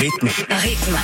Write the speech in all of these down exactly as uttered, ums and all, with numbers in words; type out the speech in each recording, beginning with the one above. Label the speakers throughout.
Speaker 1: Rytme.
Speaker 2: Rytme.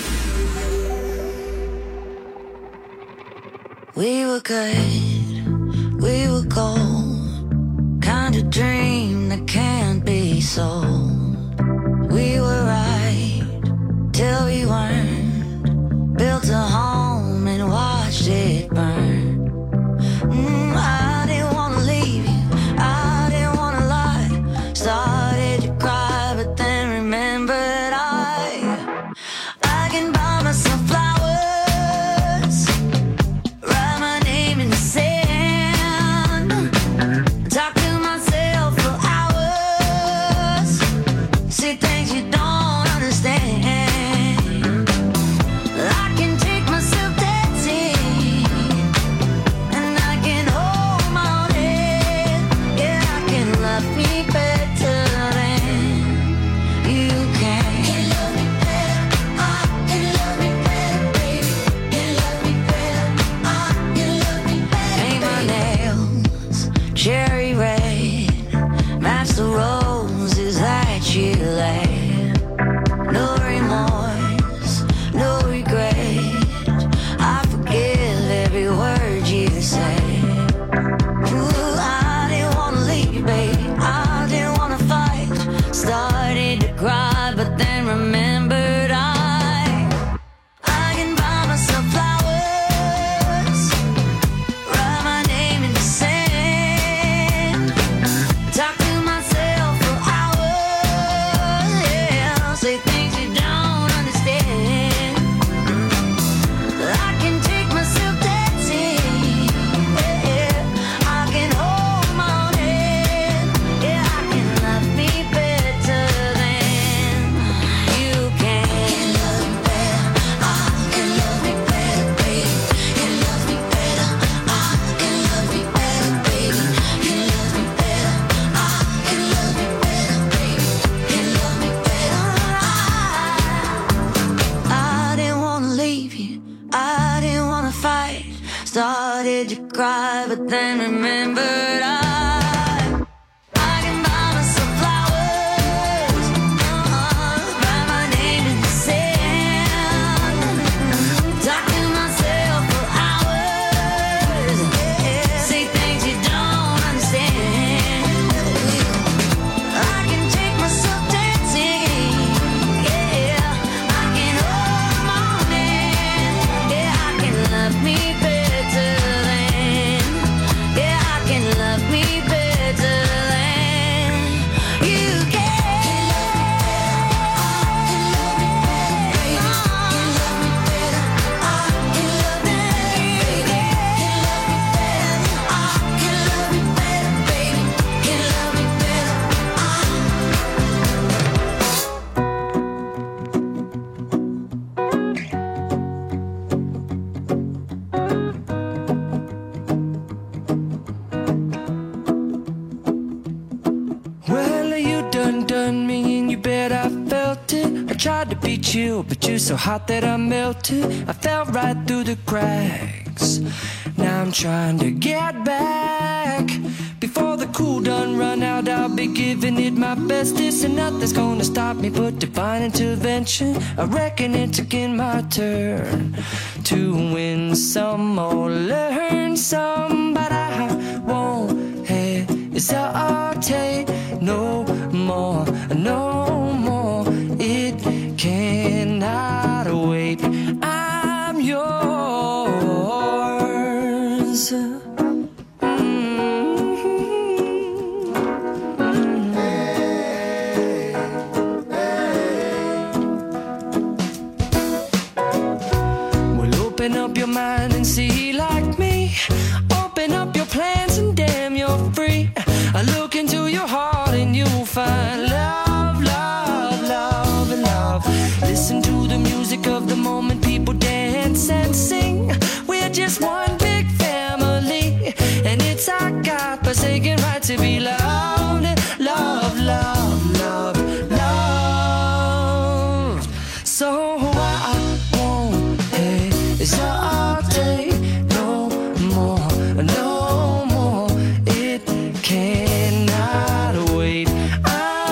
Speaker 3: We were good, we were gold, kind of dream that can't be sold. We were right till we weren't, built a home and watched it burn. Mm, I didn't want to leave you, I didn't want to lie. Started to cry but then remembered I I can buy myself flowers, write my name in the sand, talk to myself for hours, say things you don't understand. I can take myself dancing, and I can hold my own head. Yeah, I can love me better than you can. Can love me better, I can love me better, baby. Can love me better, I can love me better. Paint my nails cherry red, match the roses that you laid. No remorse, no regret, I forgive every word you say. Ooh, I didn't wanna leave, babe, I didn't wanna fight. Started to cry, but then remembered I I can buy myself flowers, write my name in the sand, talk to myself for hours, yeah, say things you don't understand. I can take myself dancing, yeah, I can hold my own head, yeah, I can love me better than you can. Can love me better, I can love me better, baby. Can love me better, I can love me better, baby. Can love me better, I can love me better, baby. Can love me better, I I didn't wanna leave you, I didn't wanna fight. Started to cry, but then remembered I I can buy myself flowers, uh, write my name in the sand, talk to myself for hours, yeah, say things you don't understand. I can take myself dancing, yeah, I can hold my own hand, yeah, I can love me better than, yeah, I can love me better than you can.
Speaker 4: Well, you done done me and you bet I felt it. I tried to beat you, but you're so hot that I melted. I fell right through the cracks. Now I'm trying to get back. Before the cool done run out, I'll be giving it my bestest, and nothing's gonna stop me but divine intervention. I reckon it's again my turn to win some or learn some, but I won't hesitate no more, no more. It cannot wait. I'm yours. Well, open up your mind and see like me. Open up your plans and damn, you're free. I look into your heart and you'll find love, love, love, and love. Listen to the music of the moment, people dance and sing. We're just one big family, and it's our God-forsaken right to be loved, love, love, love, love. So I won't hesitate no more, no more. It cannot wait. I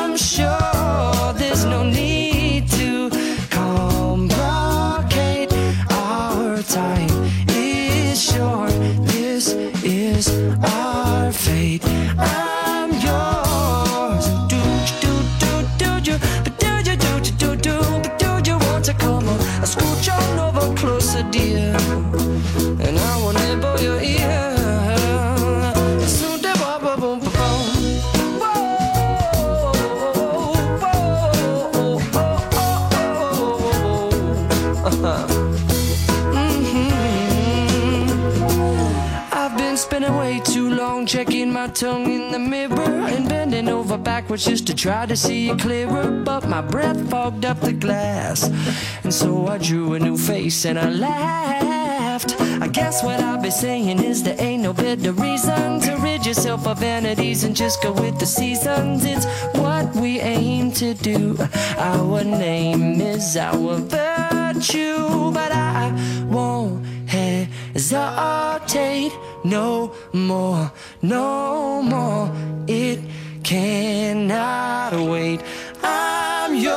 Speaker 4: my tongue in the mirror and bending over backwards just to try to see it clearer. But my breath fogged up the glass, and so I drew a new face and I laughed. I guess what I'll be saying is there ain't no better reason to rid yourself of vanities and just go with the seasons. It's what we aim to do. Our name is our virtue, but I won't hesitate no more, no more. It cannot wait. I'm yours.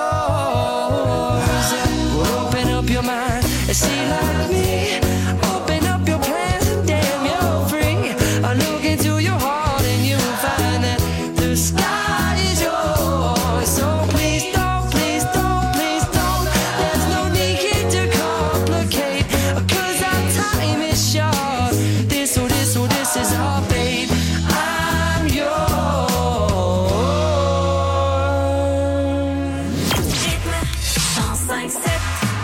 Speaker 4: Well, open up your mind and see like me. Open up your plans and damn, you're free. I look into your heart and you'll find that the sky is yours. So please don't, please don't, please don't. There's no need here to complicate, 'cause our time is short. This or this or this is our fate. I'm yours.
Speaker 3: cent cinq sept.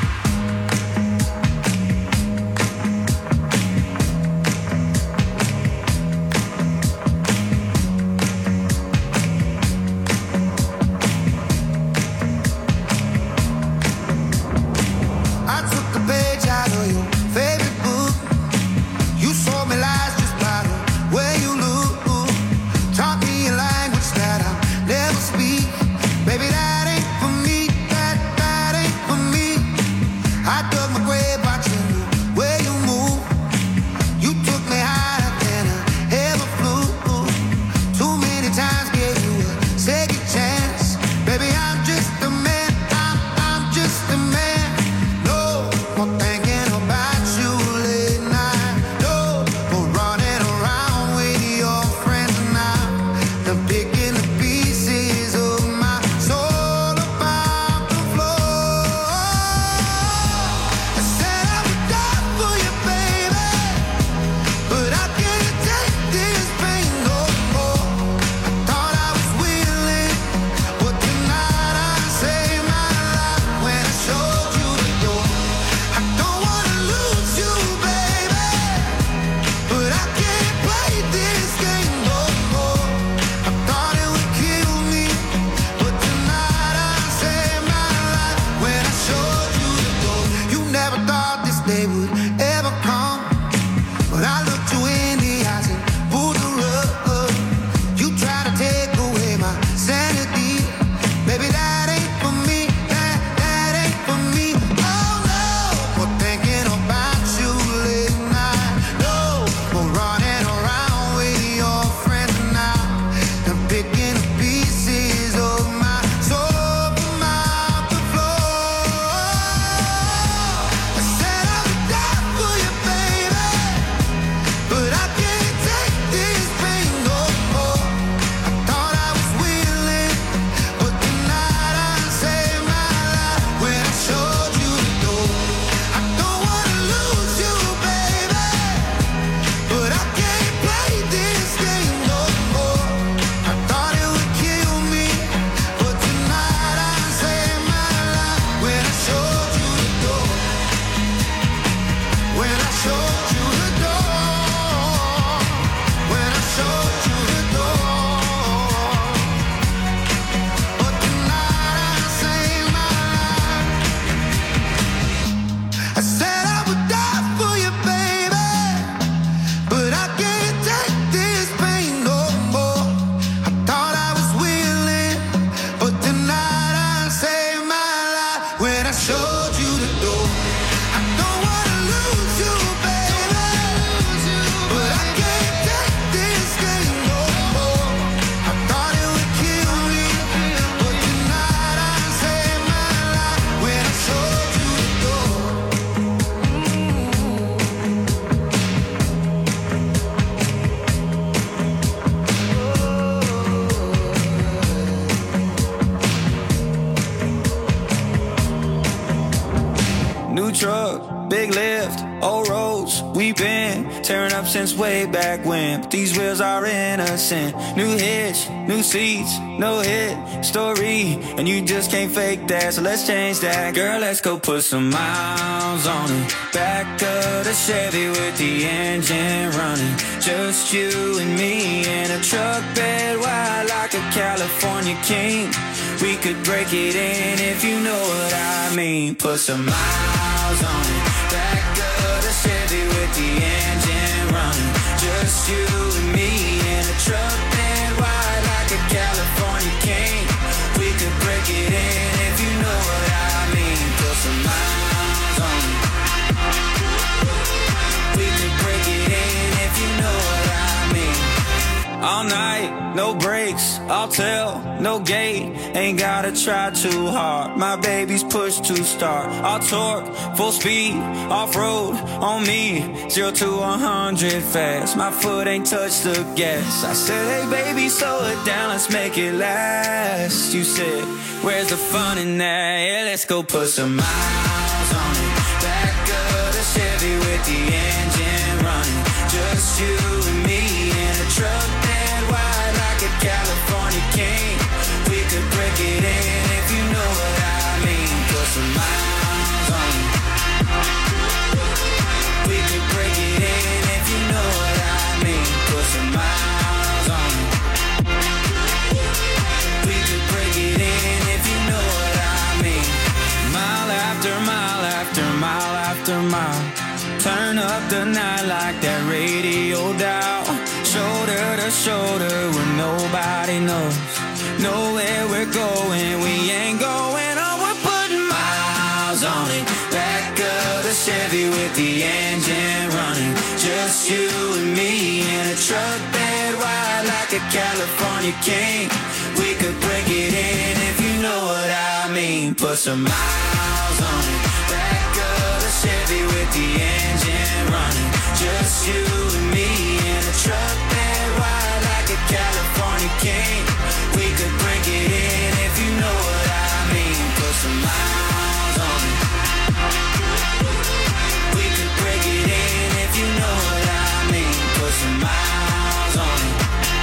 Speaker 1: I took a page out of your favorite book. You sold me lies just by the way you look. Taught me a language that I'll never speak. Baby, that ain't for me. That, that ain't for me. I dug my grave watching the way you move. You took me higher than I ever flew. Too many times gave you a second chance. Baby, I'm just a man. I'm, I'm just a man. No more thinking about you late night. No more running around with your friends now. I'm picking the pieces of my soul about the floor. I said I would die for you, baby, but I can't take this pain no more. I thought I was willing, but tonight I saved my life when I showed you the door. I don't wanna lose you, baby, but I can't play this game no more. I thought it would kill me, but tonight I saved my life when I showed you the door. You never thought this day would ever come, but I looked you in the eyes and pulled the rug. You try to take away my sanity. Baby, that ain't for me. That, that ain't for me. Oh no, more thinking about you late night. No more running around with your friends now. I'm picking the pieces of my soul from out the floor. I said I would die for you, baby, but I can't take this pain no more. I thought I was willing, but tonight I saved my life when I showed you the door. I don't wanna lose you, baby, but I can't play this game no more. I thought it would kill me, but tonight I saved my life when I showed you the door. When I showed you the door. When I showed you the door. But tonight I saved my life. I said I would die for you, baby, but I can't take this pain no more. I thought I was willing, but tonight I saved my life when I showed you the door. I don't wanna lose you, baby, but I can't take this game no more. I thought it would kill me, but tonight I saved my life when I showed you the door.
Speaker 2: New truck, big lift, old roads, we've been tearing up since way back when. But these wheels are innocent. New hitch, new seats, no hit story, and you just can't fake that. So let's change that, girl. Let's go put some miles on it. Back of the Chevy with the engine running. Just you and me in a truck bed wide like a California king. We could break it in if you know what I mean. Put some miles on it. Back of the Chevy with the engine running. Just you and me in a truck bed wide like a California king. We could break it in if you know what I mean. Put some miles on it. We could break it in if you know what I mean. All night, no brakes, I'll tell, no gate. Ain't gotta try too hard, my baby's push to start. I'll torque, full speed, off-road, on me. Zero to a hundred fast, my foot ain't touched the gas. I said, hey baby, slow it down, let's make it last. You said, where's the fun in that? Yeah, let's go put some miles on it. Back of the Chevy with the engine running. Just you and me in a truck bed wide like a California king. We could break it in if you know what I mean. Put some miles on it. We could break it in if you know what I mean. Put some miles on it. We could break it in if you know what I mean. Mile after mile after mile after mile. Turn up the night like that radio dial. Shoulder to shoulder when nobody knows. Know where we're going, we ain't going on. We're putting miles on it. Back of the Chevy with the engine running. Just you and me in a truck bed wide like a California king. We could break it in if you know what I mean. Put some miles on it. Back of the Chevy with the engine running. Just you and me in a truck bed wide like a California king. We could break it in if you know what I mean. Put some miles on it. We could break it in if you know what I mean. Put some miles on it.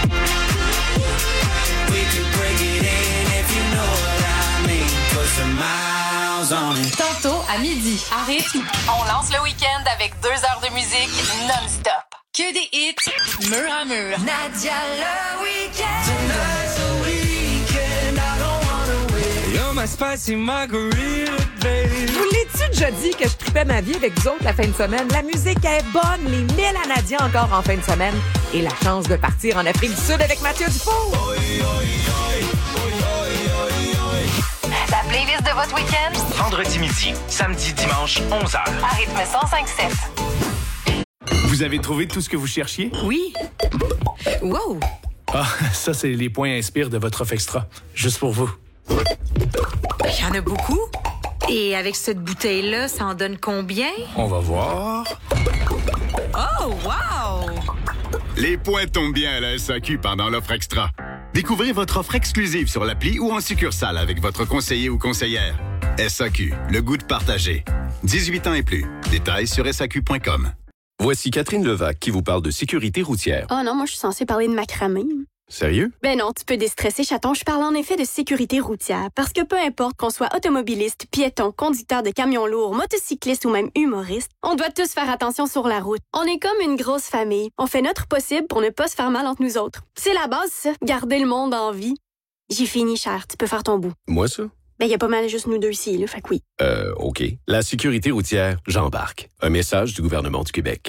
Speaker 2: We could break it in if you know what I mean. Put some miles on it.
Speaker 5: Tantôt à midi, à rythme, on lance le week-end avec deux heures de musique non-stop. Que des hits, mur à mur.
Speaker 3: Nadia le week-end.
Speaker 4: Tonight's the weekend, I don't wanna wait. You're my spicy margarita, baby.
Speaker 6: Vous l'ai-tu déjà dit que je tripais ma vie avec vous autres la fin de semaine? La musique est bonne, les mille à Nadia encore en fin de semaine. Et la chance de partir en Afrique du Sud avec Mathieu Dufault.
Speaker 4: Oi, oi, oi, oi, oi, oi.
Speaker 5: La playlist de votre week-end,
Speaker 7: Vendredi midi, samedi, dimanche, onze heures.
Speaker 5: à rythme cent cinq sept.
Speaker 8: Vous avez trouvé tout ce que vous cherchiez?
Speaker 6: Oui. Wow.
Speaker 8: Ah, ça, c'est les points inspire de votre offre extra. Juste pour vous.
Speaker 9: Il y en a beaucoup. Et avec cette bouteille-là, ça en donne combien?
Speaker 8: On va voir.
Speaker 9: Oh, wow!
Speaker 10: Les points tombent bien à la S A Q pendant l'offre extra. Découvrez votre offre exclusive sur l'appli ou en succursale avec votre conseiller ou conseillère. S A Q, le goût de partager. dix-huit ans et plus. Détails sur S A Q point com.
Speaker 11: Voici Catherine Levac qui vous parle de sécurité routière.
Speaker 12: Oh non, moi je suis censée parler de macramé.
Speaker 11: Sérieux?
Speaker 12: Ben non, tu peux déstresser, chaton. Je parle en effet de sécurité routière. Parce que peu importe qu'on soit automobiliste, piéton, conducteur de camions lourds, motocycliste ou même humoriste, on doit tous faire attention sur la route. On est comme une grosse famille. On fait notre possible pour ne pas se faire mal entre nous autres. C'est la base, ça. Garder le monde en vie. J'ai fini, cher. Tu peux faire ton bout.
Speaker 11: Moi, ça?
Speaker 12: Ben, y a pas mal juste nous deux ici, là. Fait que oui.
Speaker 11: Euh, OK. La sécurité routière, j'embarque. Un message du gouvernement du Québec.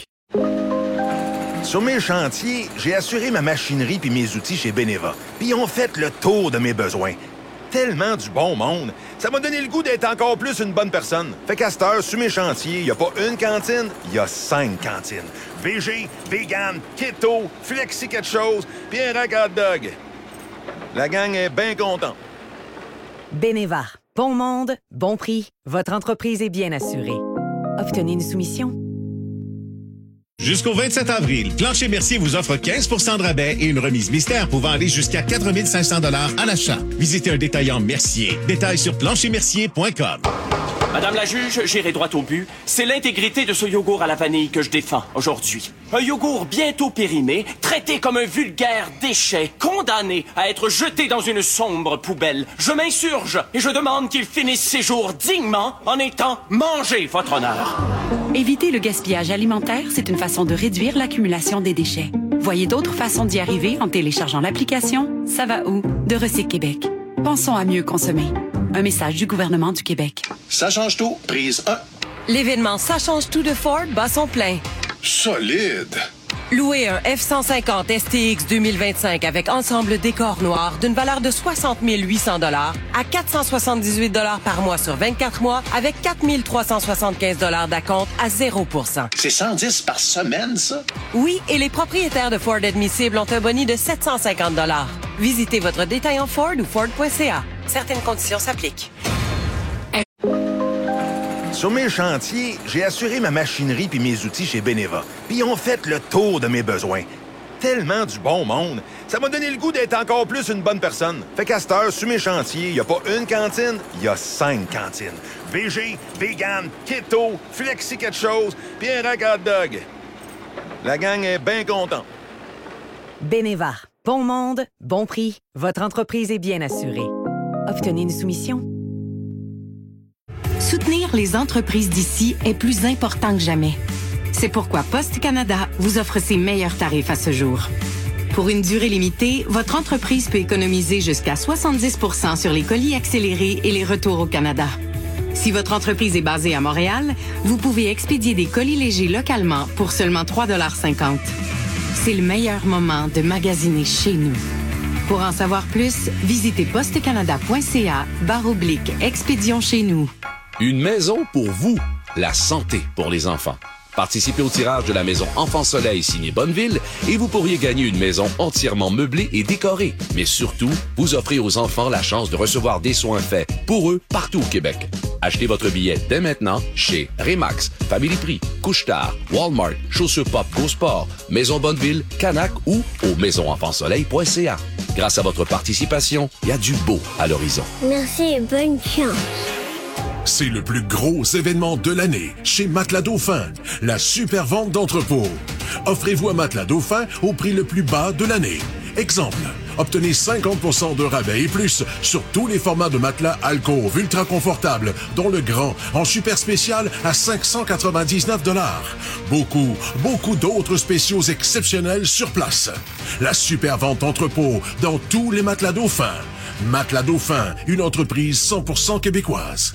Speaker 13: Sur mes chantiers, j'ai assuré ma machinerie puis mes outils chez Beneva. Puis ils ont fait le tour de mes besoins. Tellement du bon monde. Ça m'a donné le goût d'être encore plus une bonne personne. Fait qu'à cette heure, sur mes chantiers, il n'y a pas une cantine, il y a cinq cantines. V G, vegan, keto, flexi quelque chose, puis un rack hot dog. La gang est bien contente.
Speaker 6: Beneva. Bon monde, bon prix. Votre entreprise est bien assurée. Obtenez une soumission.
Speaker 14: Jusqu'au vingt-sept avril, Plancher Mercier vous offre quinze pour cent de rabais et une remise mystère pouvant aller jusqu'à quatre mille cinq cents dollars à l'achat. Visitez un détaillant Mercier. Détails sur plancher mercier point com.
Speaker 15: Madame la juge, j'irai droit au but. C'est l'intégrité de ce yogourt à la vanille que je défends aujourd'hui. Un yogourt bientôt périmé, traité comme un vulgaire déchet, condamné à être jeté dans une sombre poubelle. Je m'insurge et je demande qu'il finisse ses jours dignement en étant mangé, votre honneur.
Speaker 16: Éviter le gaspillage alimentaire, c'est une façon de réduire l'accumulation des déchets. Voyez d'autres façons d'y arriver en téléchargeant l'application Ça va où de Recyc Québec. Pensons à mieux consommer. Un message du gouvernement du Québec.
Speaker 17: Ça change tout, prise un.
Speaker 18: L'événement Ça change tout de Ford bat son plein.
Speaker 17: Solide.
Speaker 18: Louez un F cent cinquante S T X deux mille vingt-cinq avec ensemble décor noir d'une valeur de soixante mille huit cents dollars à quatre cent soixante-dix-huit dollars par mois sur vingt-quatre mois avec quatre mille trois cent soixante-quinze dollars d'acompte à zéro pour cent.
Speaker 17: C'est cent dix par semaine, ça?
Speaker 18: Oui, et les propriétaires de Ford admissibles ont un boni de sept cent cinquante dollars. Visitez votre détaillant Ford ou Ford point C A. Certaines conditions s'appliquent.
Speaker 13: Sur mes chantiers, j'ai assuré ma machinerie puis mes outils chez Beneva. Puis ils ont fait le tour de mes besoins. Tellement du bon monde. Ça m'a donné le goût d'être encore plus une bonne personne. Fait qu'à cette heure, sur mes chantiers, il n'y a pas une cantine, il y a cinq cantines. V G, vegan, keto, flexi quelque chose, puis un rack hot dog. La gang est bien contente.
Speaker 6: Beneva. Bon monde, bon prix. Votre entreprise est bien assurée. Obtenez une soumission.
Speaker 16: Soutenir les entreprises d'ici est plus important que jamais. C'est pourquoi Poste Canada vous offre ses meilleurs tarifs à ce jour. Pour une durée limitée, votre entreprise peut économiser jusqu'à soixante-dix pour cent sur les colis accélérés et les retours au Canada. Si votre entreprise est basée à Montréal, vous pouvez expédier des colis légers localement pour seulement trois dollars cinquante. C'est le meilleur moment de magasiner chez nous. Pour en savoir plus, visitez postecanada point c a barre oblique expédition chez nous.
Speaker 19: Une maison pour vous, la santé pour les enfants. Participez au tirage de la maison Enfant Soleil signée Bonneville et vous pourriez gagner une maison entièrement meublée et décorée. Mais surtout, vous offrez aux enfants la chance de recevoir des soins faits pour eux partout au Québec. Achetez votre billet dès maintenant chez Remax, Family Prix, Couche-Tard, Walmart, Chaussures Pop, Go Sport, Maison Bonneville, Canac ou au maison enfant soleil point c a. Grâce à votre participation, il y a du beau à l'horizon.
Speaker 20: Merci et bonne chance.
Speaker 21: C'est le plus gros événement de l'année chez Matelas Dauphin, la super vente d'entrepôt. Offrez-vous un matelas Dauphin au prix le plus bas de l'année. Exemple, obtenez cinquante pour cent de rabais et plus sur tous les formats de matelas alcôve ultra confortables, dont le grand en super spécial à cinq cent quatre-vingt-dix-neuf dollars. Beaucoup, beaucoup d'autres spéciaux exceptionnels sur place. La super vente entrepôt dans tous les matelas Dauphin. Matelas Dauphin, une entreprise cent pour cent québécoise.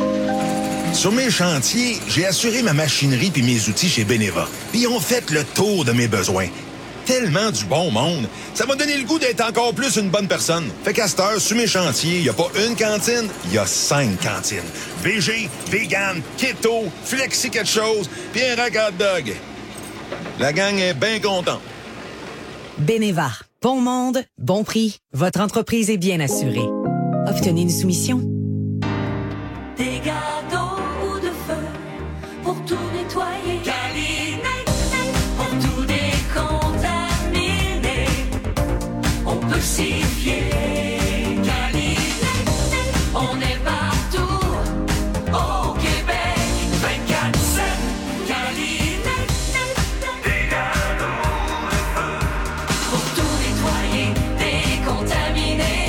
Speaker 13: Sur mes chantiers, j'ai assuré ma machinerie puis mes outils chez Beneva. Puis ils ont fait le tour de mes besoins. Tellement du bon monde. Ça m'a donné le goût d'être encore plus une bonne personne. Fait qu'à cette heure, sur mes chantiers, il n'y a pas une cantine, il y a cinq cantines. V G, vegan, keto, flexi quelque chose, puis un rack hot dog. La gang est bien contente.
Speaker 6: Beneva. Bon monde, bon prix. Votre entreprise est bien assurée. Obtenez une soumission.
Speaker 3: Des gâteaux de feu pour tout nettoyer. Calinec, pour tout décontaminer. On peut s'y fier. Calinec, on est partout au Québec. vingt-quatre sept. Calinec, des gâteaux de feu pour tout nettoyer, décontaminer.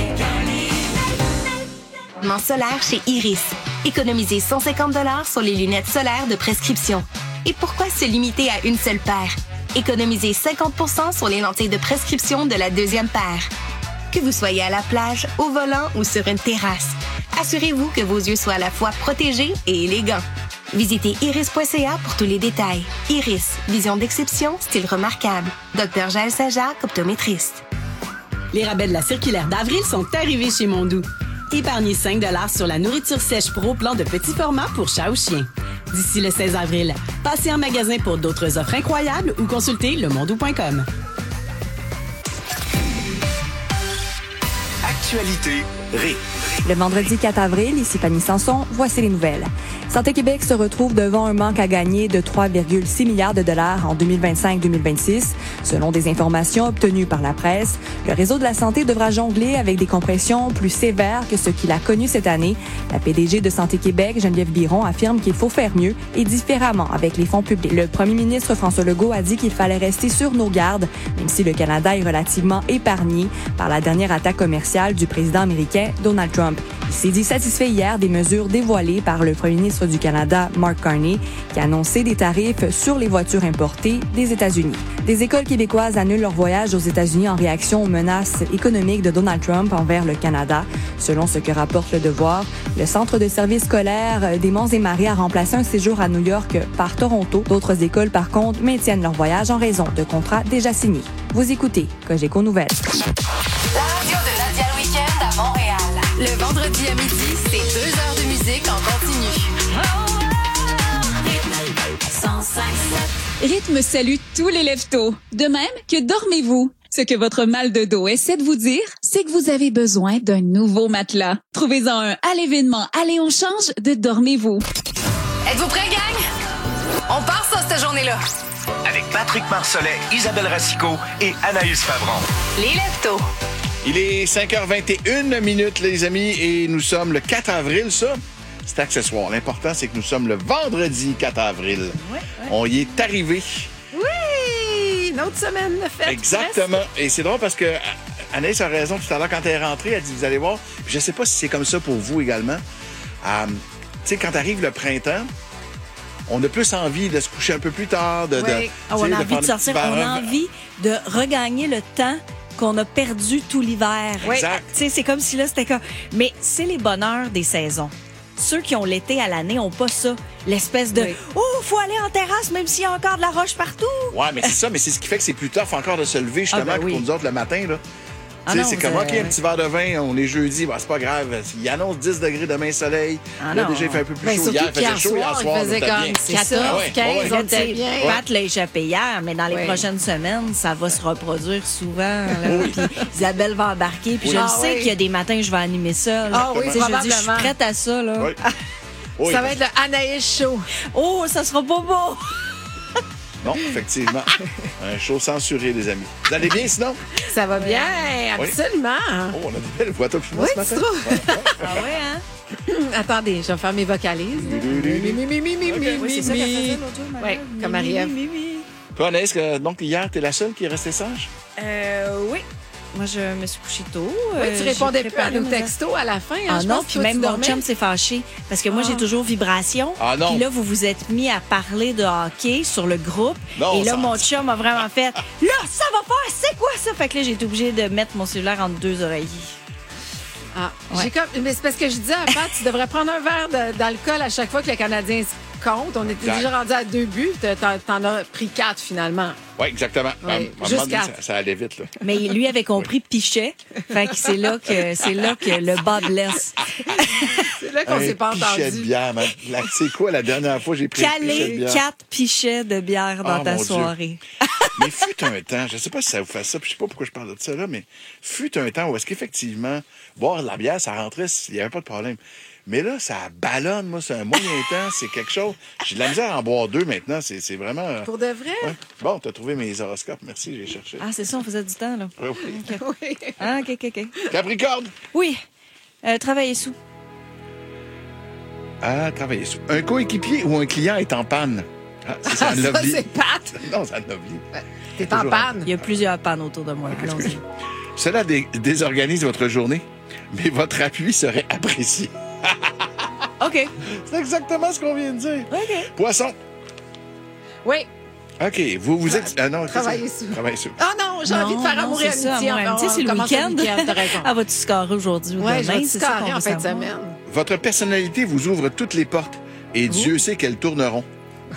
Speaker 22: Calinec. Solaire chez Iris. Économisez cent cinquante dollars sur les lunettes solaires de prescription. Et pourquoi se limiter à une seule paire? Économisez cinquante pour cent sur les lentilles de prescription de la deuxième paire. Que vous soyez à la plage, au volant ou sur une terrasse, assurez-vous que vos yeux soient à la fois protégés et élégants. Visitez iris point c a pour tous les détails. Iris, vision d'exception, style remarquable. Docteur Jaël Saint-Jacques, optométriste.
Speaker 23: Les rabais de la circulaire d'avril sont arrivés chez Mondou. Épargnez cinq dollars sur la nourriture sèche Pro Plan de petit format pour chat ou chien. D'ici le seize avril, passez en magasin pour d'autres offres incroyables ou consultez le mondou point com.
Speaker 24: Actualité
Speaker 1: Ré.
Speaker 2: Le vendredi quatre avril, ici Fanny Sanson, voici les nouvelles. Santé Québec se retrouve devant un manque à gagner de trois virgule six milliards de dollars en deux mille vingt-cinq deux mille vingt-six. Selon des informations obtenues par la presse, le réseau de la santé devra jongler avec des compressions plus sévères que ce qu'il a connu cette année. La P D G de Santé Québec, Geneviève Biron, affirme qu'il faut faire mieux et différemment avec les fonds publics. Le premier ministre François Legault a dit qu'il fallait rester sur nos gardes, même si le Canada est relativement épargné par la dernière attaque commerciale du président américain Donald Trump. Il s'est dit satisfait hier des mesures dévoilées par le premier ministre du Canada, Mark Carney, qui a annoncé des tarifs sur les voitures importées des États-Unis. Des écoles québécoises annulent leur voyage aux États-Unis en réaction aux menaces économiques de Donald Trump envers le Canada. Selon ce que rapporte Le Devoir, le Centre de services scolaires des Monts et Marais a remplacé un séjour à New York par Toronto. D'autres écoles, par contre, maintiennent leur voyage en raison de contrats déjà signés. Vous écoutez Cogeco Nouvelles.
Speaker 5: La radio de Nadia le week-end à Montréal. Le vendredi à midi, c'est deux heures de musique en continu.
Speaker 4: cent cinq sept. Rythme salue tous les lève-tôt. De même que dormez-vous. Ce que votre mal de dos essaie de vous dire, c'est que vous avez besoin d'un nouveau matelas. Trouvez-en un à l'événement Allez, on change de Dormez-vous.
Speaker 5: Êtes-vous prêts, gang? On part ça, cette journée-là.
Speaker 7: Avec Patrick Marcellet, Isabelle Racicot et Anaïs Favron.
Speaker 5: Les lève-tôt.
Speaker 1: Il est cinq heures vingt et une minutes, les amis, et nous sommes le quatre avril, ça. C'est accessoire. L'important, c'est que nous sommes le vendredi quatre avril.
Speaker 6: Ouais, ouais.
Speaker 1: On y est arrivé.
Speaker 6: Oui! Une autre semaine de fête.
Speaker 1: Exactement.
Speaker 6: Presque.
Speaker 1: Et c'est drôle parce que Anaïs a raison tout à l'heure quand elle est rentrée. Elle dit, vous allez voir. Je ne sais pas si c'est comme ça pour vous également. Euh, tu sais, quand arrive le printemps, on a plus envie de se coucher un peu plus tard. De,
Speaker 24: oui.
Speaker 1: de,
Speaker 24: oh, on a
Speaker 1: de
Speaker 24: envie de sortir. On a
Speaker 1: petit
Speaker 24: envie de regagner le temps qu'on a perdu tout l'hiver.
Speaker 1: Exact.
Speaker 24: Tu sais, c'est comme si là, c'était comme... Mais c'est les bonheurs des saisons. Ceux qui ont l'été à l'année n'ont pas ça. L'espèce de oui. « Oh, faut aller en terrasse même s'il y a encore de la roche partout! »
Speaker 1: Ouais, mais c'est ça. Mais c'est ce qui fait que c'est plus tough encore de se lever, justement, ah ben oui. Pour nous autres le matin, là. Ah tu sais, c'est comme, OK, un petit verre de vin, on est jeudi, bah, c'est pas grave. Il annonce dix degrés demain soleil.
Speaker 24: Ah
Speaker 1: là,
Speaker 24: non.
Speaker 1: déjà, il fait un peu plus
Speaker 24: ben,
Speaker 1: chaud. Hier, il faisait chaud.
Speaker 24: Hier
Speaker 1: soir,
Speaker 24: il faisait
Speaker 1: on
Speaker 24: comme
Speaker 1: bien.
Speaker 24: quatorze, quinze, on était bien. Pat l'a échappé hier, mais dans les oui. prochaines semaines, ça va se reproduire souvent. Là, oui. Puis Isabelle va embarquer. Puis oui. je
Speaker 6: ah,
Speaker 24: le sais
Speaker 6: oui.
Speaker 24: qu'il y a des matins, je vais animer ça. Là.
Speaker 6: Ah oui,
Speaker 24: probablement. Je dis, je suis prête à ça. Là.
Speaker 1: Oui. Oui.
Speaker 6: Ça va être le Anaïs Show.
Speaker 24: Oh, ça sera pas beau.
Speaker 1: Non, effectivement. Un show censuré, les amis. Vous allez bien, sinon?
Speaker 6: Ça va bien, oui. Absolument.
Speaker 1: Oh, on a des belles voix, toi, puis moi,
Speaker 6: oui,
Speaker 1: ce matin.
Speaker 6: Ouais, ouais.
Speaker 24: Ah ouais, hein?
Speaker 6: Attendez, je vais faire mes vocalises. Mi, mi, mi, mi, mi, mi,
Speaker 24: oui, c'est ça qu'elle faisait l'autre jour,
Speaker 6: oui, comme Marie-Ève.
Speaker 1: Toi, Anaïs, que, donc, hier, t'es la seule qui est restée sage?
Speaker 24: Euh, oui. Moi, je me suis couchée tôt.
Speaker 6: Oui, tu répondais plus à nos textos à la fin. Hein,
Speaker 24: ah
Speaker 6: je
Speaker 24: non,
Speaker 6: pense,
Speaker 24: puis
Speaker 6: toi,
Speaker 24: même mon
Speaker 6: dormais.
Speaker 24: chum s'est fâché. Parce que moi,
Speaker 6: ah.
Speaker 24: j'ai toujours vibration.
Speaker 1: Ah non.
Speaker 24: Puis là, vous vous êtes mis à parler de hockey sur le groupe.
Speaker 1: Non,
Speaker 24: et là,
Speaker 1: ça...
Speaker 24: mon chum a vraiment fait « Là, ça va faire, c'est quoi ça? » Fait que là, j'ai été obligée de mettre mon cellulaire entre deux oreillers.
Speaker 6: Ah, ouais. j'ai comme... Mais c'est parce que je disais à Pat, tu devrais prendre un verre de, d'alcool à chaque fois que le Canadien se compte. On était exact. déjà rendu à deux buts. T'en, t'en as pris quatre, finalement.
Speaker 1: Oui, exactement.
Speaker 6: Oui,
Speaker 1: à, à
Speaker 6: juste
Speaker 1: ça, ça allait vite. Là.
Speaker 24: Mais lui avait compris pichet. Fait que c'est là que, c'est là que le bas blesse.
Speaker 6: C'est là qu'on
Speaker 1: un
Speaker 6: s'est pas entendu.
Speaker 1: Pichet de bière. Là, c'est quoi la dernière fois j'ai pris
Speaker 24: Caler
Speaker 1: pichet de bière?
Speaker 24: quatre pichets de bière dans
Speaker 1: oh,
Speaker 24: ta soirée.
Speaker 1: Mais fut un temps, je sais pas si ça vous fait ça, puis je sais pas pourquoi je parle de ça là, mais fut un temps où est-ce qu'effectivement, boire de la bière, ça rentrait, il n'y avait pas de problème. Mais là, ça ballonne, moi, c'est un moyen temps, c'est quelque chose. J'ai de la misère à en boire deux maintenant, c'est, c'est vraiment... Euh...
Speaker 6: Pour de vrai?
Speaker 1: Ouais. Bon, t'as trouvé mes horoscopes, merci, j'ai cherché.
Speaker 24: Ah, c'est ça, on faisait du temps, là.
Speaker 1: Oui, oui.
Speaker 24: Okay. Ah, OK, OK, OK.
Speaker 1: Capricorne?
Speaker 24: Oui, euh, travailler sous.
Speaker 1: Ah, travailler sous. Un coéquipier ou un client est en panne? Ah, c'est ça,
Speaker 6: ah, ça c'est Pat.
Speaker 1: Non, ça l'oublie.
Speaker 6: T'es en panne.
Speaker 24: Il y a plusieurs pannes autour de moi.
Speaker 1: Okay. Cela dé- désorganise votre journée, mais votre appui serait apprécié.
Speaker 24: OK.
Speaker 1: C'est exactement ce qu'on vient de dire.
Speaker 24: OK.
Speaker 1: Poisson.
Speaker 6: Oui.
Speaker 1: OK. Vous vous êtes... Ah non,
Speaker 6: travailler sous.
Speaker 1: Travailler sous.
Speaker 6: Ah non, j'ai non, envie de faire amour et amitié.
Speaker 24: Amour et amitié, c'est le week-end.
Speaker 6: Le week-end, t'as raison.
Speaker 24: Ah, vas-tu scorer aujourd'hui ou
Speaker 6: ouais,
Speaker 24: demain?
Speaker 6: Oui, je vais scorer en fin de semaine.
Speaker 1: Votre personnalité vous ouvre toutes les portes et Ouh. Dieu sait qu'elles tourneront.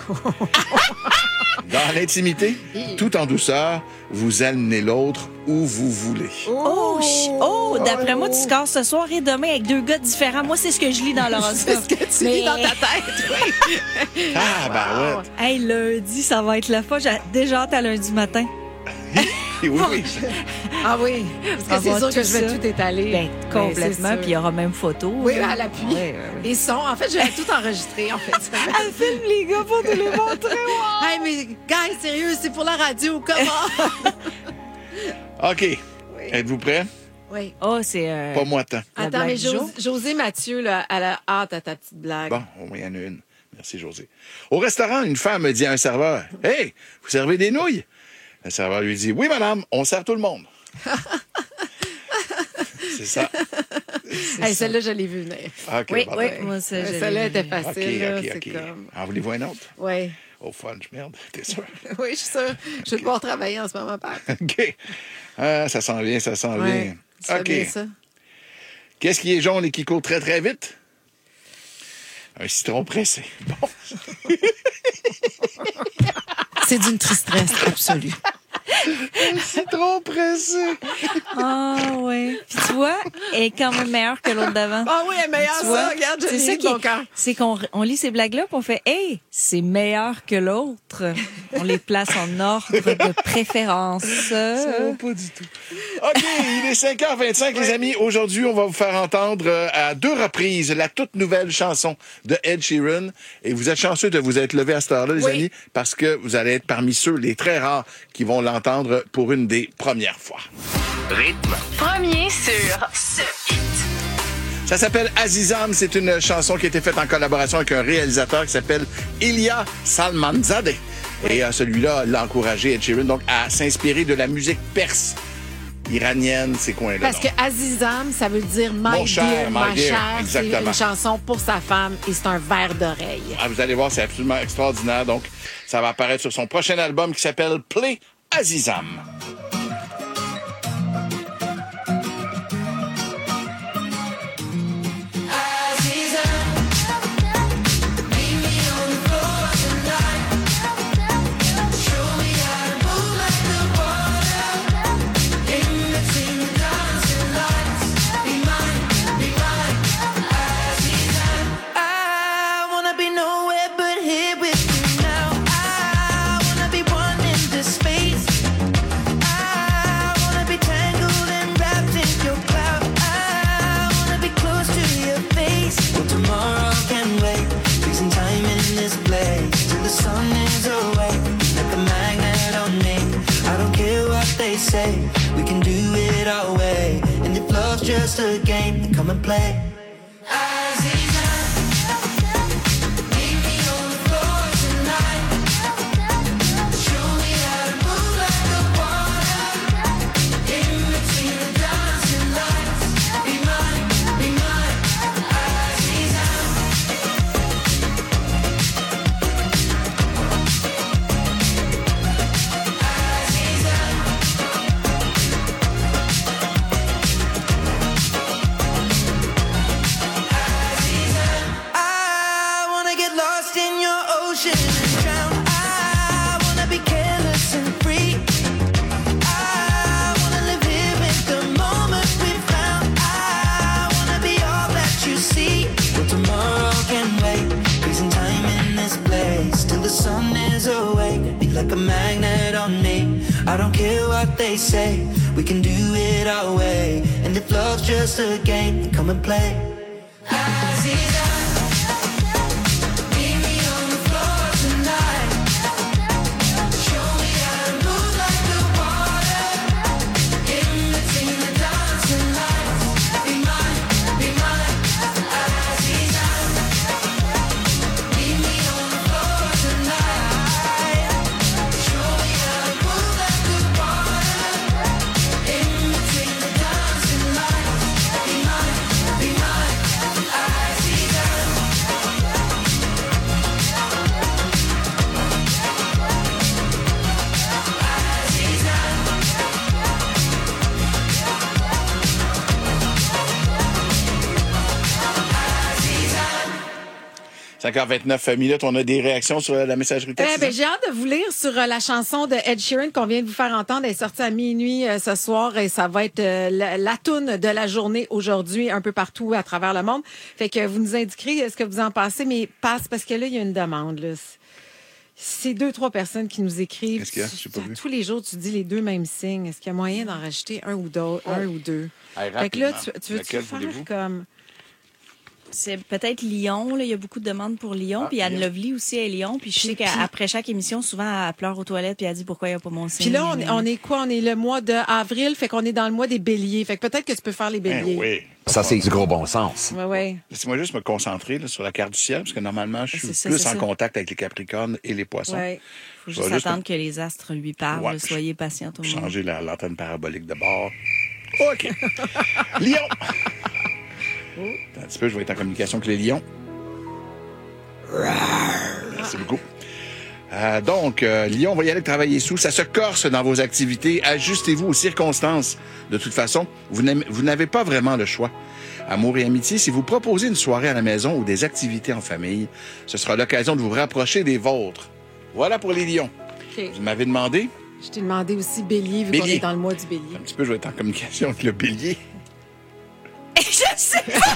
Speaker 1: Dans l'intimité, tout en douceur, vous amenez l'autre où vous voulez.
Speaker 24: Oh, oh d'après oh. moi, tu scores ce soir et demain avec deux gars différents. Moi, c'est ce que je lis dans l'horoscope.
Speaker 6: C'est ce que tu Mais... lis dans ta tête, oui.
Speaker 1: Ah, bah ouais.
Speaker 24: Hey, lundi, ça va être la fois. J'ai déjà hâte à lundi matin.
Speaker 1: oui, oui.
Speaker 6: Ah oui, parce que c'est
Speaker 24: Avoir
Speaker 6: sûr que
Speaker 24: tout
Speaker 6: je vais
Speaker 24: ça.
Speaker 6: tout étaler.
Speaker 24: Ben, complètement, puis il y aura même photo.
Speaker 6: Oui,
Speaker 24: là.
Speaker 6: à l'appui.
Speaker 24: Oui, oui, oui.
Speaker 6: Et son. En fait, je vais tout enregistrer, en fait.
Speaker 24: Elle filme les gars pour te les montrer. Wow.
Speaker 6: Hey, mais, guys, sérieux, c'est pour la radio. Comment?
Speaker 1: OK. Êtes-vous prêts?
Speaker 6: Oui.
Speaker 24: Oh, c'est... euh,
Speaker 1: Pas moi tant.
Speaker 24: La
Speaker 6: Attends,
Speaker 24: blague
Speaker 6: mais
Speaker 24: du
Speaker 6: Jos-
Speaker 24: jour?
Speaker 6: José Mathieu, là, elle a hâte à ta petite blague.
Speaker 1: Bon, au moins, il y en a une. Merci, José. Au restaurant, une femme dit à un serveur, « Hey, vous servez des nouilles? » Le serveur lui dit, « Oui, madame, on sert tout le monde. » C'est ça.
Speaker 6: Hey, celle-là, je l'ai vue venir.
Speaker 1: OK,
Speaker 24: Oui,
Speaker 1: bon,
Speaker 24: oui,
Speaker 1: ben.
Speaker 24: moi, ça, je
Speaker 6: Celle-là
Speaker 24: l'ai
Speaker 6: était
Speaker 24: vu.
Speaker 6: facile.
Speaker 1: OK,
Speaker 6: là,
Speaker 1: OK,
Speaker 6: c'est
Speaker 1: OK.
Speaker 6: comme...
Speaker 1: En voulez-vous un autre?
Speaker 6: Oui.
Speaker 1: Oh, fudge, merde, t'es sûr?
Speaker 6: Oui, je suis sûre. Je vais devoir travailler en ce moment, Pat.
Speaker 1: OK. Ah, ça sent bien, ça sent
Speaker 6: Ouais,
Speaker 1: bien.
Speaker 6: tu fais
Speaker 1: OK.
Speaker 6: bien ça.
Speaker 1: Qu'est-ce qui est jaune et qui court très, très vite? Un citron pressé. Bon.
Speaker 6: C'est d'une tristesse absolue.
Speaker 1: Un citron pressé.
Speaker 24: Ah, oui. Puis tu vois, elle est quand même meilleure que l'autre d'avant.
Speaker 6: Ah oui, elle est meilleure,
Speaker 24: Tu
Speaker 6: ça.
Speaker 24: vois?
Speaker 6: Regarde, je
Speaker 24: c'est
Speaker 6: l'ai
Speaker 24: ça
Speaker 6: mis de
Speaker 24: qui
Speaker 6: mon
Speaker 24: est-
Speaker 6: cœur.
Speaker 24: c'est qu'on on lit ces blagues-là, puis on fait, hey, c'est meilleur que l'autre. On les place en ordre de préférence.
Speaker 1: Ça va pas du tout. OK, il est cinq heures vingt-cinq, les amis. Aujourd'hui, on va vous faire entendre euh, à deux reprises la toute nouvelle chanson de Ed Sheeran. Et vous êtes chanceux de vous être levé à cette heure-là, les
Speaker 6: Oui.
Speaker 1: amis, parce que vous allez être parmi ceux, les très rares, qui vont l'entendre pour une des premières fois.
Speaker 7: Rythme.
Speaker 5: Premier sur ce hit.
Speaker 1: Ça s'appelle Azizam. C'est une chanson qui a été faite en collaboration avec un réalisateur qui s'appelle Ilya Salmanzadeh. Et euh, celui-là l'a encouragé, Ed Sheeran, donc, à s'inspirer de la musique perse, iranienne, ces coins-là.
Speaker 6: Parce
Speaker 1: donc.
Speaker 6: que Azizam, ça veut dire my
Speaker 1: Mon cher,
Speaker 6: dear,
Speaker 1: my
Speaker 6: ma
Speaker 1: dear,
Speaker 6: chère. C'est
Speaker 1: exactement.
Speaker 6: une chanson pour sa femme et c'est un verre d'oreille.
Speaker 1: Ah, vous allez voir, c'est absolument extraordinaire. Donc, ça va apparaître sur son prochain album qui s'appelle Play Azizam.
Speaker 3: I wanna be nowhere but here with you now. I wanna be one in this space. I wanna be tangled and wrapped in your cloud. I wanna be close to your face. Well, tomorrow can wait. Freezing time in this place till the sun is away. Like a magnet on me. I don't care what they say. We can do it our way. And if love's just a game, then come and play. I wanna get lost in your ocean and drown. I wanna be careless and free. I wanna live here with the moment we found. I wanna be all that you see. Well, tomorrow can wait. Freezing time in this place till the sun is awake. Be like a magnet on me. I don't care what they say. We can do it our way. And if love's just a game, then come and play.
Speaker 1: cinq heures vingt-neuf minutes, on a des réactions sur la messagerie texte.
Speaker 6: Eh ben, j'ai hâte de vous lire sur euh, la chanson de Ed Sheeran qu'on vient de vous faire entendre. Elle est sortie à minuit euh, ce soir et ça va être euh, la, la toune de la journée aujourd'hui un peu partout à travers le monde. Fait que vous nous indiquerez ce que vous en pensez, mais passe parce que là, il y a une demande. Là. C'est deux, trois personnes qui nous écrivent.
Speaker 1: Qu'est-ce qu'il y a? Je sais pas vu.
Speaker 6: Tous les jours, tu dis les deux mêmes signes. Est-ce qu'il y a moyen d'en rajouter un ou, d'autres,
Speaker 1: Oh.
Speaker 6: un ou deux?
Speaker 1: Hey,
Speaker 6: Fait que là, tu,
Speaker 1: rapidement.
Speaker 6: tu veux-tu
Speaker 1: Lequel
Speaker 6: faire
Speaker 1: voulez-vous?
Speaker 6: comme...
Speaker 24: C'est peut-être Lyon. Là. Il y a beaucoup de demandes pour Lyon.
Speaker 1: Ah,
Speaker 24: puis Anne
Speaker 1: Lyon.
Speaker 24: Lovely aussi est Lyon. Puis je sais
Speaker 6: Puis-
Speaker 24: qu'après chaque émission, souvent, elle pleure aux toilettes puis elle dit pourquoi il n'y a pas mon signe.
Speaker 6: Puis là, on, on est quoi? On est le mois d'avril, fait qu'on est dans le mois des béliers. Fait que peut-être que tu peux faire les
Speaker 1: Ben
Speaker 6: béliers.
Speaker 1: oui.
Speaker 8: Ça, c'est du gros bon sens.
Speaker 6: Ouais, ouais.
Speaker 1: Laissez-moi juste me concentrer là, sur la carte du ciel, parce que normalement, je suis
Speaker 24: C'est ça,
Speaker 1: plus
Speaker 24: c'est
Speaker 1: en
Speaker 24: ça.
Speaker 1: contact avec les Capricornes et les Poissons.
Speaker 24: Ouais. Faut
Speaker 1: Je
Speaker 24: juste
Speaker 1: vais juste
Speaker 24: attendre que les astres lui parlent.
Speaker 1: Ouais,
Speaker 24: Soyez patient tout le monde.
Speaker 1: changer la- l'antenne parabolique de bord. OK. Lion. Attends un petit peu, je vais être en communication avec les lions. Merci beaucoup. Euh, donc, euh, Lyon, on va y aller travailler sous. Ça se corse dans vos activités. Ajustez-vous aux circonstances. De toute façon, vous n'aimez- vous n'avez pas vraiment le choix. Amour et amitié, si vous proposez une soirée à la maison ou des activités en famille, ce sera l'occasion de vous rapprocher des vôtres. Voilà pour les lions.
Speaker 6: OK.
Speaker 1: Vous m'avez demandé,
Speaker 6: Je t'ai demandé aussi bélier, vu qu'on
Speaker 1: Bélier.
Speaker 6: est dans le mois du bélier.
Speaker 1: un petit peu, je vais être en communication avec le bélier.
Speaker 24: Je sais pas!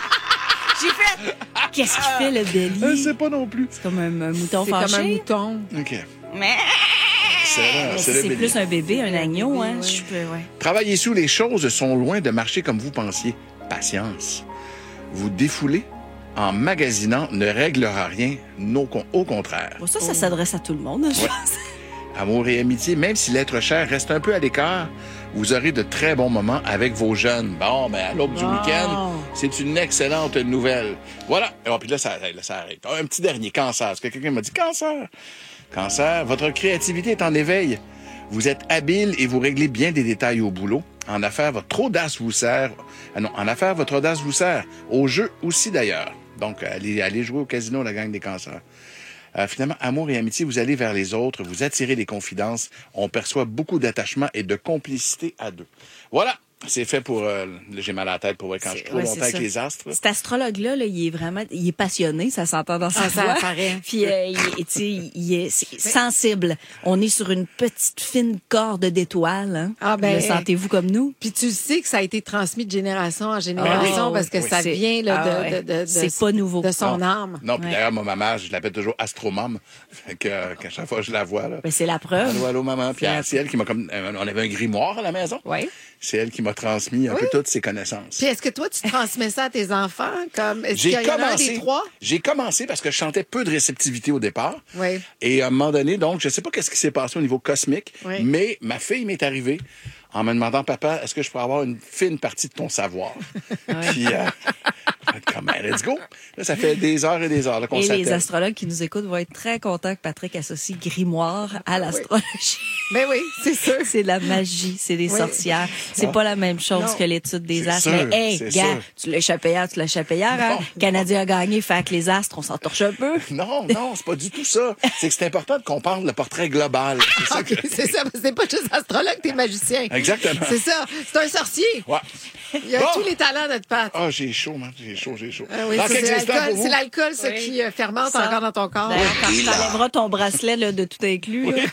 Speaker 24: J'ai fait... Qu'est-ce qu'il fait, le bélier?
Speaker 1: Je sais pas non plus.
Speaker 24: C'est comme un, un mouton
Speaker 6: C'est
Speaker 24: fâché.
Speaker 6: comme un mouton.
Speaker 1: OK.
Speaker 24: Mais...
Speaker 1: C'est là,
Speaker 24: Mais
Speaker 1: c'est
Speaker 24: si
Speaker 1: le
Speaker 24: c'est
Speaker 1: bélier.
Speaker 24: plus un bébé, un agneau, hein? Je peux, ouais.
Speaker 1: Travaillez sous, les choses sont loin de marcher comme vous pensiez. Patience. Vous défouler en magasinant ne réglera rien, non, au contraire.
Speaker 24: Bon, ça, ça s'adresse à tout le monde, je
Speaker 1: Ouais.
Speaker 24: pense.
Speaker 1: Amour et amitié, même si l'être cher reste un peu à l'écart, vous aurez de très bons moments avec vos jeunes. Bon, ben, à l'aube du
Speaker 6: Wow.
Speaker 1: week-end, c'est une excellente nouvelle. Voilà. Et puis là, ça, là, ça arrête. Un petit dernier, cancer. Parce que quelqu'un m'a dit cancer. Cancer, votre créativité est en éveil. Vous êtes habile et vous réglez bien des détails au boulot. En affaires, votre audace vous sert. Ah non, en affaires, votre audace vous sert. Au jeu aussi, d'ailleurs. Donc, allez, allez jouer au casino, la gang des cancers. Euh, finalement, amour et amitié, vous allez vers les autres, vous attirez des confidences, on perçoit beaucoup d'attachement et de complicité à deux. Voilà, c'est fait pour... Euh, là, j'ai mal à la tête pour voir quand je suis trop
Speaker 24: Ouais,
Speaker 1: longtemps
Speaker 24: c'est
Speaker 1: avec
Speaker 24: ça.
Speaker 1: les astres.
Speaker 24: Cet astrologue-là, là, il est vraiment, il est passionné, ça s'entend dans sa
Speaker 6: Ah, ça
Speaker 24: voix.
Speaker 6: apparaît.
Speaker 24: Puis, euh, il, est- tu sais, il est c'est sensible. On est sur une petite fine corde d'étoiles. Hein.
Speaker 6: Ah, ben,
Speaker 24: Le sentez-vous comme nous?
Speaker 6: Puis tu sais que ça a été transmis de génération en génération
Speaker 24: Ah,
Speaker 6: parce que
Speaker 24: oui.
Speaker 6: ça
Speaker 24: C'est-
Speaker 6: vient là,
Speaker 24: ah,
Speaker 6: de,
Speaker 24: ouais.
Speaker 6: de, de, de-
Speaker 24: C'est pas nouveau.
Speaker 6: de son
Speaker 1: Non.
Speaker 6: âme.
Speaker 1: Non, puis
Speaker 24: Ouais.
Speaker 1: d'ailleurs, ma maman, je l'appelle toujours Astromom. Fait que, euh, qu'à chaque fois que je la vois, là...
Speaker 24: Ben, c'est la preuve.
Speaker 1: Allô, allô, maman. Puis
Speaker 24: C'est la-
Speaker 1: euh, c'est elle qui m'a comme... euh, On avait un grimoire à la maison.
Speaker 24: Oui.
Speaker 1: C'est elle qui m'a transmis un
Speaker 6: Oui.
Speaker 1: peu toutes ses connaissances.
Speaker 6: Puis est-ce que toi, tu transmets ça à tes enfants? Comme, est-ce
Speaker 1: J'ai
Speaker 6: qu'il y en a un
Speaker 1: commencé,
Speaker 6: des trois?
Speaker 1: j'ai commencé parce que je sentais peu de réceptivité au départ.
Speaker 6: Oui.
Speaker 1: Et à un moment donné, donc, je sais pas qu'est-ce qui s'est passé au niveau cosmique,
Speaker 6: Oui.
Speaker 1: mais ma fille m'est arrivée en me demandant, papa, est-ce que je pourrais avoir une fine partie de ton savoir? Puis, euh, comme, ben, let's go. Là, ça fait des heures et des heures là, qu'on
Speaker 24: Et les
Speaker 1: s'attelle.
Speaker 24: astrologues qui nous écoutent vont être très contents que Patrick associe grimoire à l'astrologie.
Speaker 6: Ben oui, c'est sûr.
Speaker 24: C'est la magie, c'est des
Speaker 6: Oui.
Speaker 24: sorcières. C'est
Speaker 1: Ah.
Speaker 24: pas la même chose
Speaker 6: Non.
Speaker 24: que l'étude des
Speaker 1: C'est
Speaker 24: astres.
Speaker 1: sûr,
Speaker 24: Mais hey,
Speaker 1: c'est
Speaker 24: gars,
Speaker 1: sûr.
Speaker 24: tu l'as échappé hier, tu l'as échappé hier. Hein?
Speaker 1: Bon.
Speaker 24: Le Canadien a gagné, fait que les astres, on s'en torche un peu.
Speaker 1: Non, non, c'est pas du tout ça. C'est que c'est important de comprendre le portrait global. C'est ça que...
Speaker 6: OK, c'est ça. C'est pas juste astrologue, t'es magicien.
Speaker 1: Exactement.
Speaker 6: C'est ça. C'est un sorcier.
Speaker 1: Ouais.
Speaker 6: Il a
Speaker 1: Bon.
Speaker 6: tous les talents, notre patte.
Speaker 1: Ah, j'ai chaud, man. J'ai chaud, j'ai chaud.
Speaker 6: Ah oui,
Speaker 1: Dans
Speaker 6: ça,
Speaker 1: quelques
Speaker 6: c'est
Speaker 1: instants
Speaker 6: l'alcool,
Speaker 1: pour vous.
Speaker 6: c'est l'alcool, ça,
Speaker 24: Oui.
Speaker 6: qui euh, fermente
Speaker 24: Ça.
Speaker 6: encore dans ton corps.
Speaker 24: D'ailleurs, quand
Speaker 1: Oui,
Speaker 24: tu
Speaker 1: là.
Speaker 24: t'enlèveras ton bracelet là, de tout inclus, là,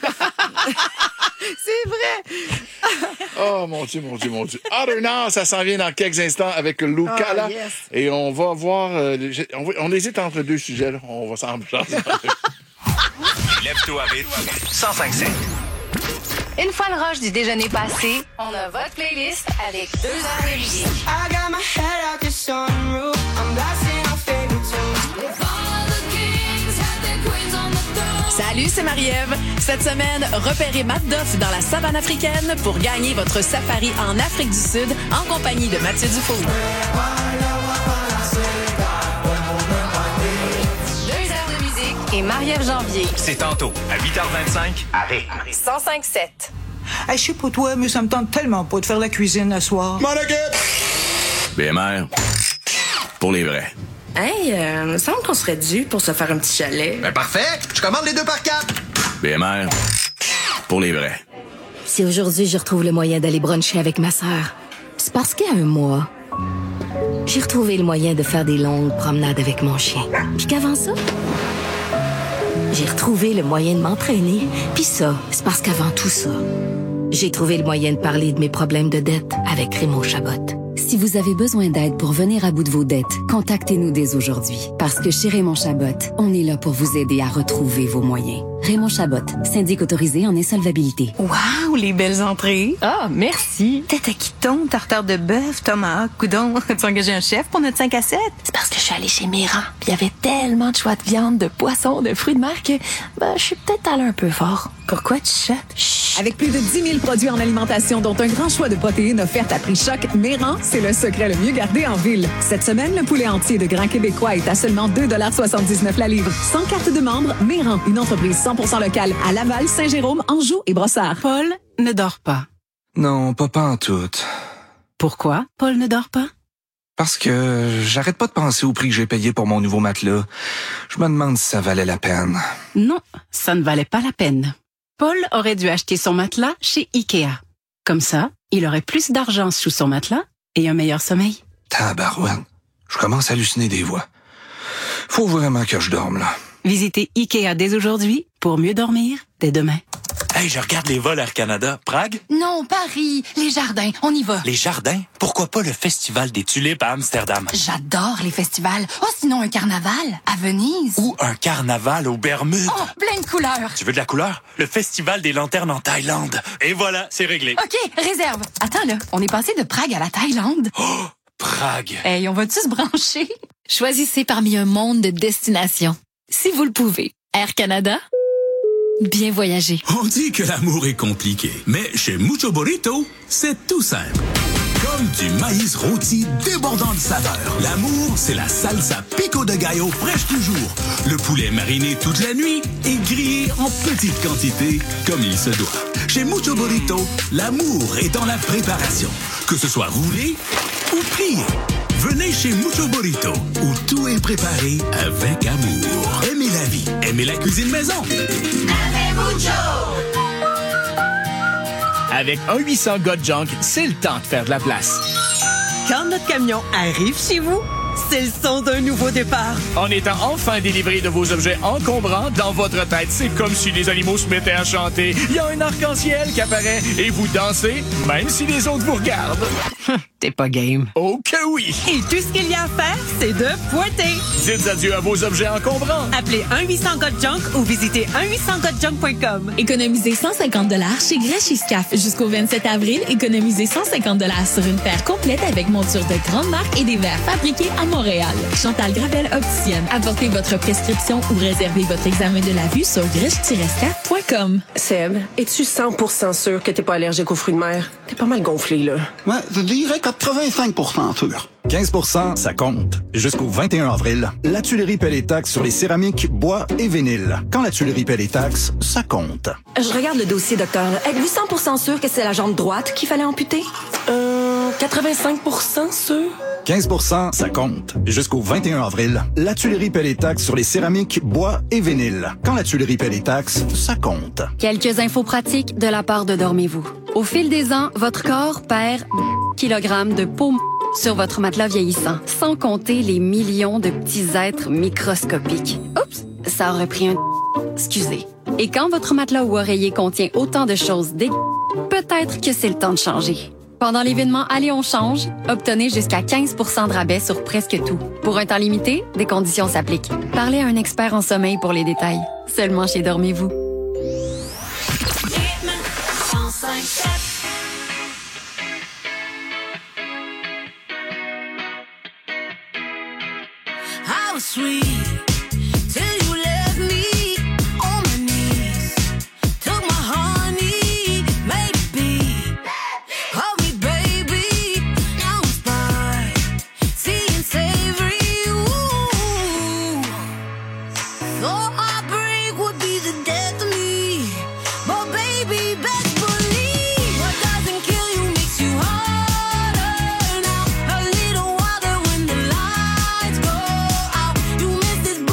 Speaker 6: C'est vrai.
Speaker 1: Oh, mon Dieu, mon Dieu, mon Dieu. Other Now, ça s'en vient dans quelques instants avec Luca,
Speaker 6: Ah,
Speaker 1: là.
Speaker 6: yes.
Speaker 1: Et on va voir... euh, j'ai- on, va- on hésite entre deux sujets, là. On va s'en jaser.
Speaker 7: Lève-toi vite. cent cinq sept.
Speaker 5: Une fois le rush du déjeuner passé, on a votre playlist avec deux heures de musique.
Speaker 3: I got my head out the sunroof. I'm blasting our favorite tunes.
Speaker 9: Salut, c'est Marie-Ève. Cette semaine, repérez Matt Duff dans la savane africaine pour gagner votre safari en Afrique du Sud en compagnie de Mathieu Dufault.
Speaker 5: Deux heures de musique et Marie-Ève Janvier.
Speaker 7: C'est tantôt, à huit heures vingt-cinq, à rythme.
Speaker 5: cent cinq sept.
Speaker 10: Hey, je sais pas toi, mais ça me tente tellement pas de faire la cuisine le soir.
Speaker 7: B M R, pour les vrais.
Speaker 12: Hey, euh, il me semble qu'on serait dû pour se faire un petit chalet.
Speaker 7: Ben parfait, je commande les deux par quatre. B M R, pour les vrais.
Speaker 22: Si aujourd'hui je retrouve le moyen d'aller bruncher avec ma sœur, c'est parce qu'il y a un mois, j'ai retrouvé le moyen de faire des longues promenades avec mon chien. Puis qu'avant ça, j'ai retrouvé le moyen de m'entraîner. Puis ça, c'est parce qu'avant tout ça, j'ai trouvé le moyen de parler de mes problèmes de dette avec Raymond Chabot.
Speaker 11: Si vous avez besoin d'aide pour venir à bout de vos dettes, contactez-nous dès aujourd'hui. Parce que chez Raymond Chabot, on est là pour vous aider à retrouver vos moyens. Raymond Chabot, syndic autorisé en insolvabilité.
Speaker 12: Wow, les belles entrées. Ah, merci. Tête à quiton, tartare de bœuf, tomahawk, coudon. As-tu engagé un chef pour notre cinq à sept? C'est parce que je suis allée chez Méran. Puis il y avait tellement de choix de viande, de poisson, de fruits de mer que ben, je suis peut-être allée un peu fort. Pourquoi tu chuchotes? Chut.
Speaker 4: Avec plus de dix mille produits en alimentation, dont un grand choix de protéines offertes à prix choc, Méran, c'est le secret le mieux gardé en ville. Cette semaine, le poulet entier de Grand Québécois est à seulement deux dollars soixante-dix-neuf la livre. Sans carte de membre, Méran, une entreprise cent pour cent locale à Laval, Saint-Jérôme, Anjou et Brossard.
Speaker 23: Paul ne dort pas.
Speaker 14: Non, pas pantoute.
Speaker 23: Pourquoi Paul ne dort pas?
Speaker 14: Parce que j'arrête pas de penser au prix que j'ai payé pour mon nouveau matelas. Je me demande si ça valait la peine.
Speaker 23: Non, ça ne valait pas la peine. Paul aurait dû acheter son matelas chez Ikea. Comme ça, il aurait plus d'argent sous son matelas et un meilleur sommeil.
Speaker 14: Tabarouette, je commence à halluciner des voix. Faut vraiment que je dorme, là.
Speaker 23: Visitez Ikea dès aujourd'hui pour mieux dormir dès demain.
Speaker 15: Hey, je regarde les vols Air Canada. Prague?
Speaker 17: Non, Paris. Les Jardins. On y va.
Speaker 15: Les Jardins? Pourquoi pas le Festival des Tulipes à Amsterdam?
Speaker 17: J'adore les festivals. Oh, sinon un carnaval à Venise.
Speaker 15: Ou un carnaval aux Bermudes.
Speaker 17: Oh, plein de couleurs.
Speaker 15: Tu veux de la couleur? Le Festival des Lanternes en Thaïlande. Et voilà, c'est réglé.
Speaker 17: OK, réserve. Attends, là. On est passé de Prague à la Thaïlande.
Speaker 15: Oh, Prague.
Speaker 17: Hey, on va-tu se brancher? Choisissez parmi un monde de destinations. Si vous le pouvez. Air Canada. Bien voyager.
Speaker 25: On dit que l'amour est compliqué, mais chez Mucho Burrito, c'est tout simple. Comme du maïs rôti débordant de saveur. L'amour, c'est la salsa pico de gallo fraîche toujours. Le poulet mariné toute la nuit et grillé en petite quantité, comme il se doit. Chez Mucho Burrito, l'amour est dans la préparation. Que ce soit roulé ou grillé. Venez chez Mucho Burrito, où tout est préparé avec amour. Aimez la vie, aimez la cuisine maison.
Speaker 3: Aimez Mucho!
Speaker 26: Avec un huit cents God Junk, c'est le temps de faire de la place.
Speaker 18: Quand notre camion arrive chez vous, c'est le son d'un nouveau départ.
Speaker 26: En étant enfin délivré de vos objets encombrants, dans votre tête, c'est comme si les animaux se mettaient à chanter. Il y a un arc-en-ciel qui apparaît et vous dansez, même si les autres vous regardent.
Speaker 23: T'es pas game.
Speaker 26: Oh que oui!
Speaker 18: Et tout ce qu'il y a à faire, c'est de pointer.
Speaker 26: Dites adieu à vos objets encombrants.
Speaker 18: Appelez un huit cents God Junk ou visitez un huit cents god junk point com.
Speaker 4: Économisez cent cinquante dollars chez Grèche Iscaf. Jusqu'au vingt-sept avril, économisez cent cinquante dollars sur une paire complète avec monture de grande marque et des verres fabriqués à Montréal. Chantal Gravel opticienne. Apportez votre prescription ou réservez votre examen de la vue sur grèche tiret scaf point com.
Speaker 27: Seb, es-tu cent pour cent sûr que t'es pas allergique aux fruits de mer? T'es pas mal gonflé, là.
Speaker 28: Ouais, je dirais quatre-vingt-cinq pour cent sûr.
Speaker 29: quinze pour cent, ça compte. Jusqu'au vingt et un avril, la Tuilerie paie les taxes sur les céramiques, bois et vinyle. Quand la Tuilerie paie les taxes, ça compte.
Speaker 30: Je regarde le dossier, docteur. Êtes-vous cent pour cent sûr que c'est la jambe droite qu'il fallait amputer?
Speaker 27: Euh, quatre-vingt-cinq pour cent sûr?
Speaker 29: quinze pour cent, ça compte. Jusqu'au vingt et un avril, la Tuilerie paie les taxes sur les céramiques, bois et vinyle. Quand la Tuilerie paie les taxes, ça compte.
Speaker 16: Quelques infos pratiques de la part de Dormez-vous. Au fil des ans, votre corps perd kilogrammes de peau sur votre matelas vieillissant, sans compter les millions de petits êtres microscopiques. Oups, ça aurait pris un... Excusez. Et quand votre matelas ou oreiller contient autant de choses dégueu, peut-être que c'est le temps de changer. Pendant l'événement Allez, on change, obtenez jusqu'à quinze pour cent de rabais sur presque tout. Pour un temps limité, des conditions s'appliquent. Parlez à un expert en sommeil pour les détails. Seulement chez Dormez-vous.
Speaker 3: How sweet till you left me on my knees. Took my honey, made it be. Hold me, baby, now it's fine. See and savory, ooh. So heartbreak would be the death of me. But baby, best believe what doesn't kill you makes you harder. Now a little water when the lights go out. You miss this.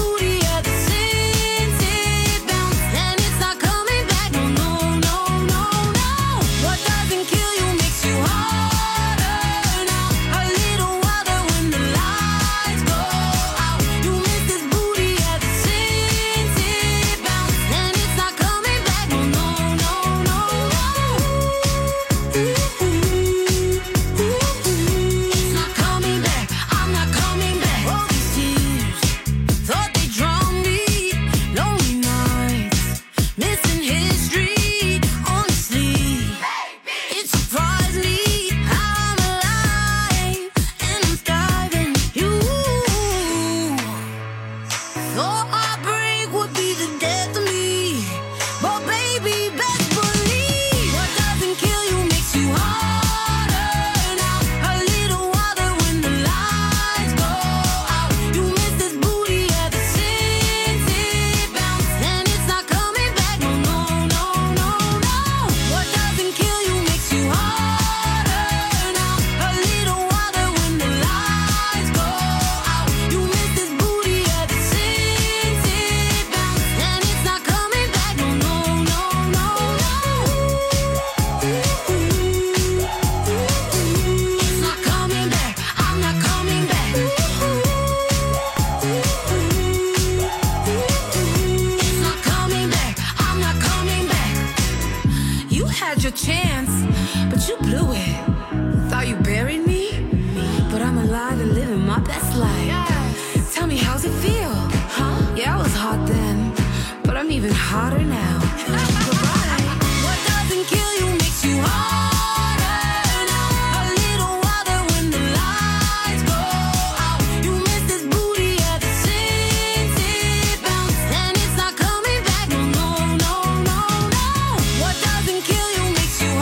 Speaker 3: like, tell me how's it feel? Huh? Yeah, I was hot then, but I'm even hotter now. Goodbye. What doesn't kill you makes you harder now. A little wilder when the lights go out. You miss this booty ever since it bounced, and it's not coming back. No, no, no, no, no. What doesn't kill you makes you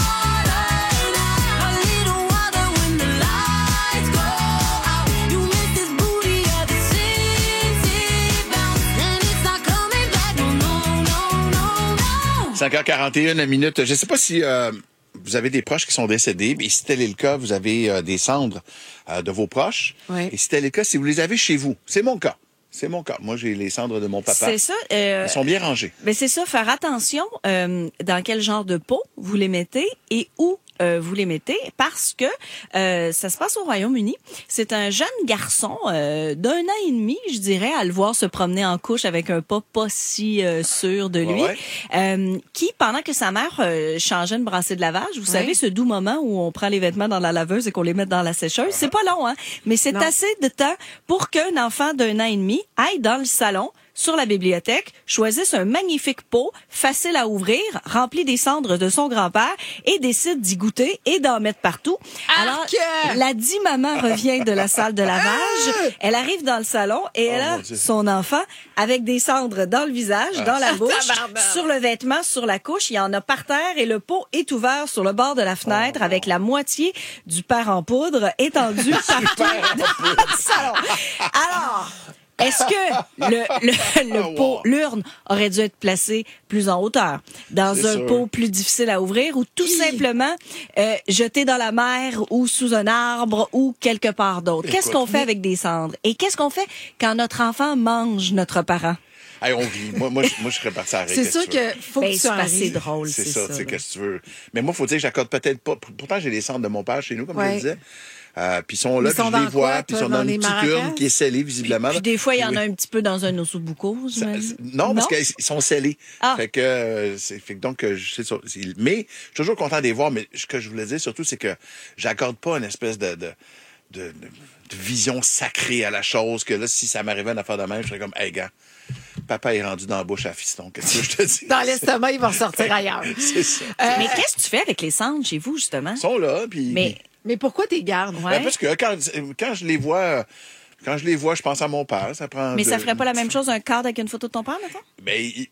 Speaker 3: harder now. A little wilder when the lights go out. You miss this booty ever since it bounced, and it's not coming back. No, no, no, no, no.
Speaker 1: cinq heures quarante et une minutes. Je ne sais pas si euh, vous avez des proches qui sont décédés. Et si tel est le cas, vous avez euh, des cendres euh, de vos proches.
Speaker 2: Oui.
Speaker 1: Et si tel est le cas, si vous les avez chez vous. C'est mon cas. C'est mon cas. Moi, j'ai les cendres de mon papa.
Speaker 2: C'est ça. Euh,
Speaker 1: Ils sont bien rangés.
Speaker 2: Ben c'est ça. Faire attention euh, dans quel genre de pot vous les mettez et où euh, vous les mettez, parce que euh, ça se passe au Royaume-Uni. C'est un jeune garçon euh, d'un an et demi, je dirais, à le voir se promener en couche avec un pas pas si euh, sûr de lui,
Speaker 1: Ouais, ouais.
Speaker 2: Euh, qui, pendant que sa mère euh, changeait une brassée de lavage, vous
Speaker 23: Ouais.
Speaker 2: savez, ce doux moment où on prend les vêtements dans la laveuse et qu'on les met dans la sécheuse, c'est pas long, hein, mais c'est
Speaker 23: Non.
Speaker 2: assez de temps pour qu'un enfant d'un an et demi aille dans le salon, sur la bibliothèque, choisisse un magnifique pot, facile à ouvrir, rempli des cendres de son grand-père, et décide d'y goûter et d'en mettre partout. Alors, la dit maman revient de la salle de lavage, elle arrive dans le salon et elle
Speaker 1: Oh,
Speaker 2: a
Speaker 1: mon Dieu.
Speaker 2: son enfant avec des cendres dans le visage,
Speaker 1: Ah.
Speaker 2: dans la bouche,
Speaker 23: Tabarnak.
Speaker 2: sur le vêtement, sur la couche. Il y en a par terre et le pot est ouvert sur le bord de la fenêtre avec la moitié du père en poudre étendu partout dans le salon. Alors, est-ce que le, le, le pot, l'urne, aurait dû être placée plus en hauteur, dans
Speaker 1: C'est
Speaker 2: un
Speaker 1: sûr.
Speaker 2: pot plus difficile à ouvrir, ou tout simplement euh, jeté dans la mer ou sous un arbre ou quelque part d'autre? Qu'est-ce
Speaker 1: Écoute,
Speaker 2: qu'on fait avec des cendres? Et qu'est-ce qu'on fait quand notre enfant mange notre parent?
Speaker 1: Hey, on vit. Moi, moi, je- moi, je serais parti à
Speaker 23: C'est sûr que faut
Speaker 2: Ben,
Speaker 23: que tu
Speaker 2: c'est
Speaker 23: en
Speaker 2: assez
Speaker 23: ris.
Speaker 2: drôle,
Speaker 1: C'est
Speaker 2: c'est
Speaker 1: ça,
Speaker 2: ça.
Speaker 1: tu sais,
Speaker 2: là.
Speaker 1: qu'est-ce que tu veux. Mais moi, faut dire que j'accorde peut-être pas. Pourtant, j'ai les cendres de mon père chez nous, comme je
Speaker 23: Ouais.
Speaker 1: le disais. Euh, puis ils sont là,
Speaker 23: Ils
Speaker 1: puis
Speaker 23: sont
Speaker 1: je les
Speaker 23: dans
Speaker 1: vois,
Speaker 23: quoi,
Speaker 1: puis ils
Speaker 23: toi,
Speaker 1: sont dans,
Speaker 23: dans les
Speaker 1: une petite
Speaker 23: maracas?
Speaker 1: urne qui est scellée, visiblement.
Speaker 2: Puis des fois, il y en
Speaker 1: Puis
Speaker 2: a
Speaker 1: oui.
Speaker 2: un petit peu dans un ossobuco, j'imagine.
Speaker 1: Non, parce qu'ils sont scellés.
Speaker 2: Ah.
Speaker 1: Fait que, euh, c'est, fait que donc, euh, je sais ça. c'est- Mais je suis toujours content de les voir. Mais ce que je voulais dire surtout, c'est que j'accorde pas une espèce de, de, de, de- de vision sacrée à la chose. Que là, si ça m'arrivait une affaire de même, je serais comme, hey, gars, papa est rendu dans la bouche à fiston. Qu'est-ce que je te dis?
Speaker 23: Dans l'estomac, il va ressortir ailleurs.
Speaker 1: C'est ça.
Speaker 2: Mais qu'est-ce que tu fais avec les cendres chez vous, justement?
Speaker 1: Ils sont là, puis.
Speaker 2: Mais,
Speaker 23: Mais pourquoi t'es gardes?
Speaker 1: Ben, parce que quand, quand je les vois, quand je les vois, je pense à mon père. Ça prend.
Speaker 2: mais
Speaker 1: de-
Speaker 2: ça ferait pas la même chose un cadre avec une photo de ton père, mettons?
Speaker 1: Ben, il...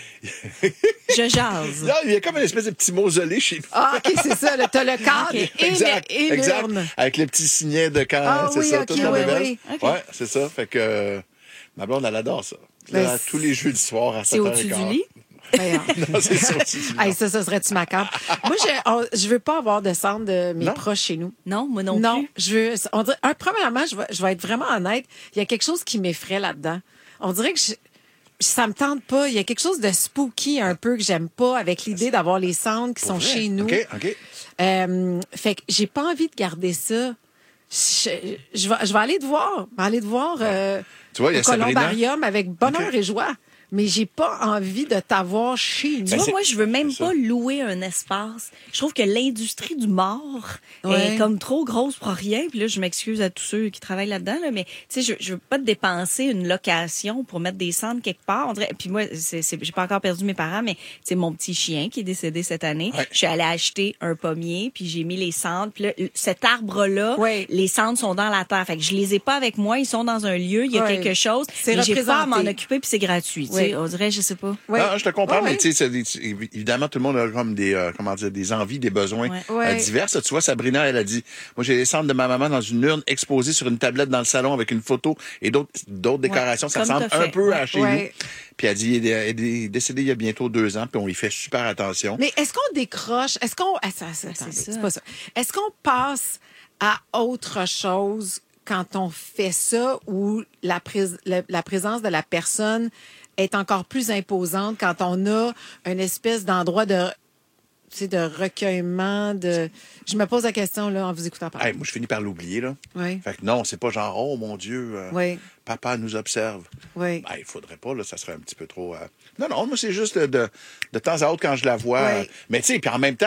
Speaker 2: Je jase.
Speaker 1: Non, il y a comme une espèce de petit mausolée chez nous.
Speaker 23: Ah, OK, c'est ça. là, T'as le cadre
Speaker 2: Ok.
Speaker 23: et,
Speaker 1: exact,
Speaker 23: le- et
Speaker 1: exact.
Speaker 23: l'urne.
Speaker 1: Avec les petits signets de camp,
Speaker 23: Ah
Speaker 1: c'est
Speaker 23: oui,
Speaker 1: ça,
Speaker 23: ok,
Speaker 1: toute la
Speaker 23: oui,
Speaker 1: bébelle.
Speaker 23: oui.
Speaker 2: Ok.
Speaker 1: Ouais, c'est ça. Fait que euh, ma blonde, elle adore ça.
Speaker 23: Ben,
Speaker 1: Là,
Speaker 23: c'est-
Speaker 1: tous les jeux du soir à
Speaker 2: C'est
Speaker 1: sept heures
Speaker 2: au-dessus
Speaker 1: quinze.
Speaker 2: du lit?
Speaker 23: Ben,
Speaker 1: Non, c'est ça au-dessus du lit.
Speaker 23: hey, ça, ça serait-tu macabre? Moi, je, on- je veux pas avoir de cendre de mes
Speaker 1: Non?
Speaker 23: proches chez nous.
Speaker 2: Non, moi non,
Speaker 23: Non,
Speaker 2: plus.
Speaker 23: je veux. On dirait, un, premièrement, je vais, je vais être vraiment honnête. Il y a quelque chose qui m'effraie là-dedans. On dirait que je, ça me tente pas. Il y a quelque chose de spooky un peu que j'aime pas avec l'idée d'avoir les cendres qui sont
Speaker 1: Pour vrai?
Speaker 23: chez nous.
Speaker 1: OK, OK.
Speaker 23: Euh, fait que j'ai pas envie de garder ça. Je, je vais, je vais aller te voir. Je vais aller te voir euh,
Speaker 1: Tu vois, il y a
Speaker 23: au
Speaker 1: Sabrina.
Speaker 23: columbarium avec bonheur
Speaker 1: OK.
Speaker 23: et joie. Mais j'ai pas envie de t'avoir chez nous.
Speaker 2: Tu
Speaker 1: Ben,
Speaker 2: vois,
Speaker 1: c'est-
Speaker 2: moi, je veux même
Speaker 1: c'est ça.
Speaker 2: pas louer un espace. Je trouve que l'industrie du mort
Speaker 23: Ouais.
Speaker 2: est comme trop grosse pour rien. Puis là, je m'excuse à tous ceux qui travaillent là-dedans, là, mais tu sais, je, je veux pas dépenser une location pour mettre des cendres quelque part. On dirait, puis moi, c'est, c'est, j'ai pas encore perdu mes parents, mais c'est mon petit chien qui est décédé cette année.
Speaker 1: Ouais.
Speaker 2: Je suis allée acheter un pommier, puis j'ai mis les cendres. Puis là, cet arbre-là,
Speaker 23: Ouais.
Speaker 2: les cendres sont dans la terre. Fait que je les ai pas avec moi. Ils sont dans un lieu, il y a
Speaker 23: Ouais.
Speaker 2: quelque chose.
Speaker 23: C'est
Speaker 2: mais j'ai pas à m'en
Speaker 23: représenté.
Speaker 2: occuper, puis c'est gratuit. Tu
Speaker 23: Ouais.
Speaker 2: sais, on dirait, je sais pas.
Speaker 23: Ouais.
Speaker 1: Non, je te comprends,
Speaker 23: Ouais,
Speaker 1: mais
Speaker 23: ouais.
Speaker 1: tu sais, c'est des- c'est- évidemment, tout le monde a comme des, euh, comment dire, des envies, des besoins
Speaker 2: Ouais.
Speaker 1: euh,
Speaker 23: Ouais.
Speaker 1: divers. Tu vois, Sabrina, elle a dit, moi, j'ai les cendres de ma maman dans une urne exposée sur une tablette dans le salon avec une photo et d'autres, d'autres décorations. Ça
Speaker 2: comme
Speaker 1: ressemble
Speaker 2: t'as
Speaker 1: un
Speaker 2: fait.
Speaker 1: peu à
Speaker 2: Ouais.
Speaker 1: chez
Speaker 23: Ouais.
Speaker 1: nous. Puis elle dit, elle est, elle est décédée il y a bientôt deux ans, puis on y fait super attention.
Speaker 23: Mais est-ce qu'on décroche? Est-ce qu'on. Ah, ça, ça, attendez,
Speaker 2: ça.
Speaker 23: c'est pas ça. Est-ce qu'on passe à autre chose quand on fait ça ou la, prés- la, la présence de la personne est encore plus imposante quand on a une espèce d'endroit de, tu sais, de recueillement, de. Je me pose la question là en vous écoutant parler.
Speaker 1: Hey, moi, je finis par l'oublier, là.
Speaker 23: Oui.
Speaker 1: Fait que non, c'est pas genre, oh mon Dieu, euh,
Speaker 23: Oui.
Speaker 1: papa nous observe.
Speaker 23: Oui.
Speaker 1: Ben, il faudrait pas, là, ça serait un petit peu trop. euh, Non, non, moi, c'est juste de, de, de temps à autre quand je la vois.
Speaker 23: Oui.
Speaker 1: euh, Mais tu sais, puis en même temps,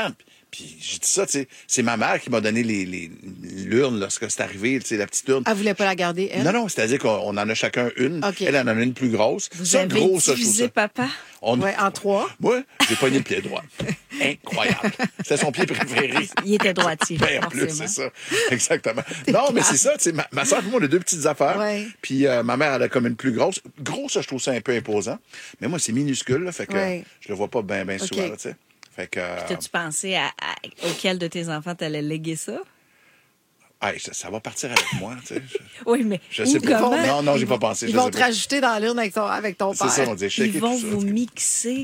Speaker 1: Puis j'ai dit ça, tu sais, c'est ma mère qui m'a donné les, les, l'urne lorsque c'est arrivé, tu sais, la petite urne.
Speaker 5: Elle voulait pas la garder, elle?
Speaker 1: Non, non, c'est-à-dire qu'on on en a chacun une.
Speaker 5: Okay.
Speaker 1: Elle en a une plus grosse.
Speaker 2: Vous
Speaker 1: ça,
Speaker 2: avez
Speaker 1: gros, ça, je trouve
Speaker 2: divisé
Speaker 1: ça.
Speaker 2: papa?
Speaker 1: On...
Speaker 5: Ouais, en trois.
Speaker 1: Moi, j'ai pogné le pied droit. Incroyable. C'était son pied préféré.
Speaker 2: Il était droitier.
Speaker 1: Ben, en plus, c'est ça. Exactement. Non, mais c'est ça, tu sais, ma, ma soeur et moi, on a deux petites affaires.
Speaker 5: Ouais.
Speaker 1: Puis euh, ma mère, elle a comme une plus grosse. Grosse, je trouve ça un peu imposant. Mais moi, c'est minuscule, là, fait que
Speaker 5: Ouais.
Speaker 1: je le vois pas bien, bien
Speaker 5: Okay.
Speaker 1: souvent, là, tu sais. Fait que... euh,
Speaker 2: T'as-tu pensé à, à- auquel de tes enfants t'allais léguer ça?
Speaker 1: hey, ça, ça va partir avec moi, tu sais. Je,
Speaker 2: Oui, mais
Speaker 1: je
Speaker 2: où,
Speaker 1: sais pas.
Speaker 2: comment?
Speaker 1: Non, non, j'ai pas pensé.
Speaker 5: Ils
Speaker 1: je
Speaker 5: vont
Speaker 1: sais
Speaker 5: te
Speaker 1: pas.
Speaker 5: rajouter dans l'urne avec ton, avec ton
Speaker 1: C'est
Speaker 5: père.
Speaker 1: ça, on dit shake
Speaker 2: Ils
Speaker 1: et
Speaker 2: vont
Speaker 1: tout ça.
Speaker 2: vous mixer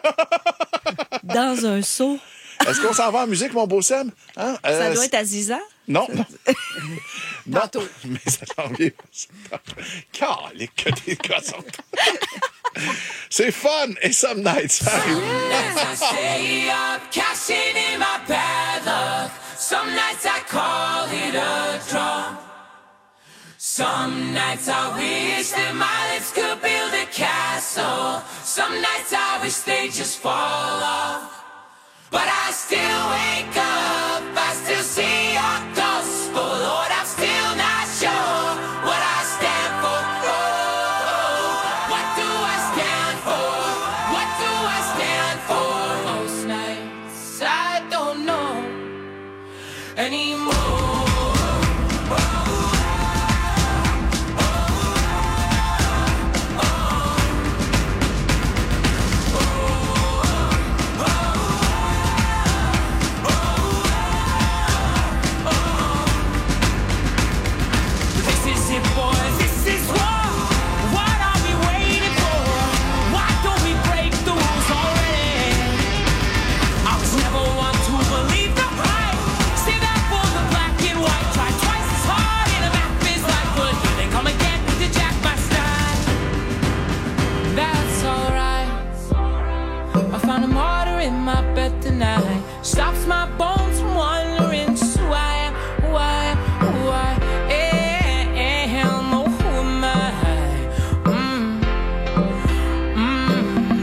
Speaker 2: dans un seau.
Speaker 1: Est-ce qu'on s'en va en musique, mon beau Sam? Hein?
Speaker 2: Ça
Speaker 1: Euh,
Speaker 2: doit être Aziza?
Speaker 1: Non, non. non, mais ça s'en vient. Calique que des gossons. C'est fun et some nights, ça arrive.
Speaker 3: Nights I stay up, cashing in my bad luck. Some nights I call it a draw. Some nights I wish that my lips could build a castle. Some nights I wish they just fall off. But I still wake up, I still see your gospel. Lord, I'm still not sure what I stand for. Oh, what do I stand for? What do I stand for? Most nights I don't know anymore. This is it, boys. This is war. What are we waiting for? Why don't we break the rules already? I was never one to believe the hype. Save that for the black and white. Try twice as hard in a math is like, but here they come again to jack my style. That's alright. I found a martyr in my bed tonight. Stops my bones from wandering. So why, why, why? Am, oh, who am I? Mm, mm.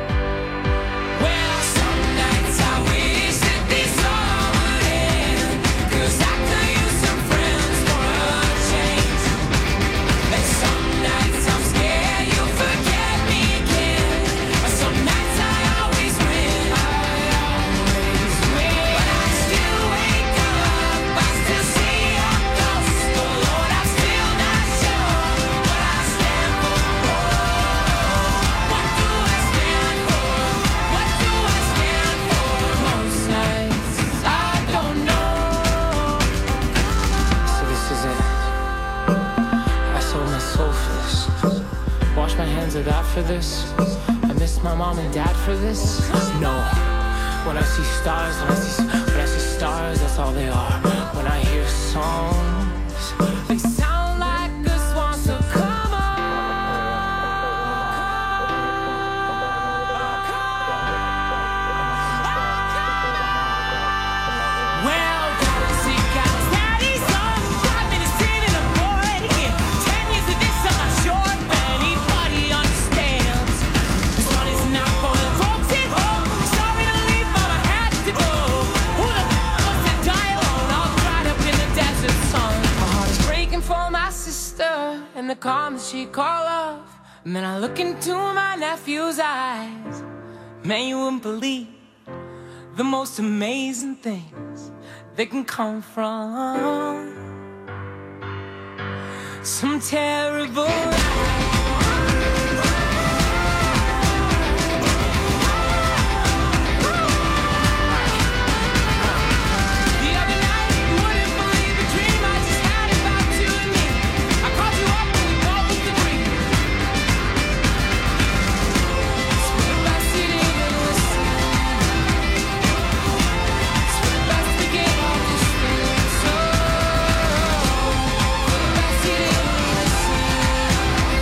Speaker 3: Well, some nights I wish that this all would end, 'cause I could use some friends for a change. And some nights I'm scared you'll forget me again. Some nights I always win, I always win. But I still wake up, I still see your ghost. Oh Lord, I'm still not sure what I stand for. What do I stand for? What do I stand for? Most nights I don't know.
Speaker 6: So this is it. I sold my soul for this. Wash my hands of that for this. I missed my mom and dad for this. No. When I see stars, when I see, when I see stars, that's all they are. When I hear songs, they sound like a swan. So come
Speaker 3: Well, girls, see, guys, daddy's on. Five minutes in and I'm bored again. Ten years of this, I'm not sure if anybody understands. This one is not for the folks at home. Sorry to leave, but I had to go. Who the f- wants to die alone? All dried up in the desert sun. My heart is breaking for my sister and the calm that she call off. And then I look into my nephew's eyes. Man, you wouldn't believe the most amazing things that can come from some terrible The other night, you wouldn't believe the dream I just had about you and me. I called you up and we both agreed. So we're back sitting and listening. We're back to begin all this thing. So we're back sitting and listening.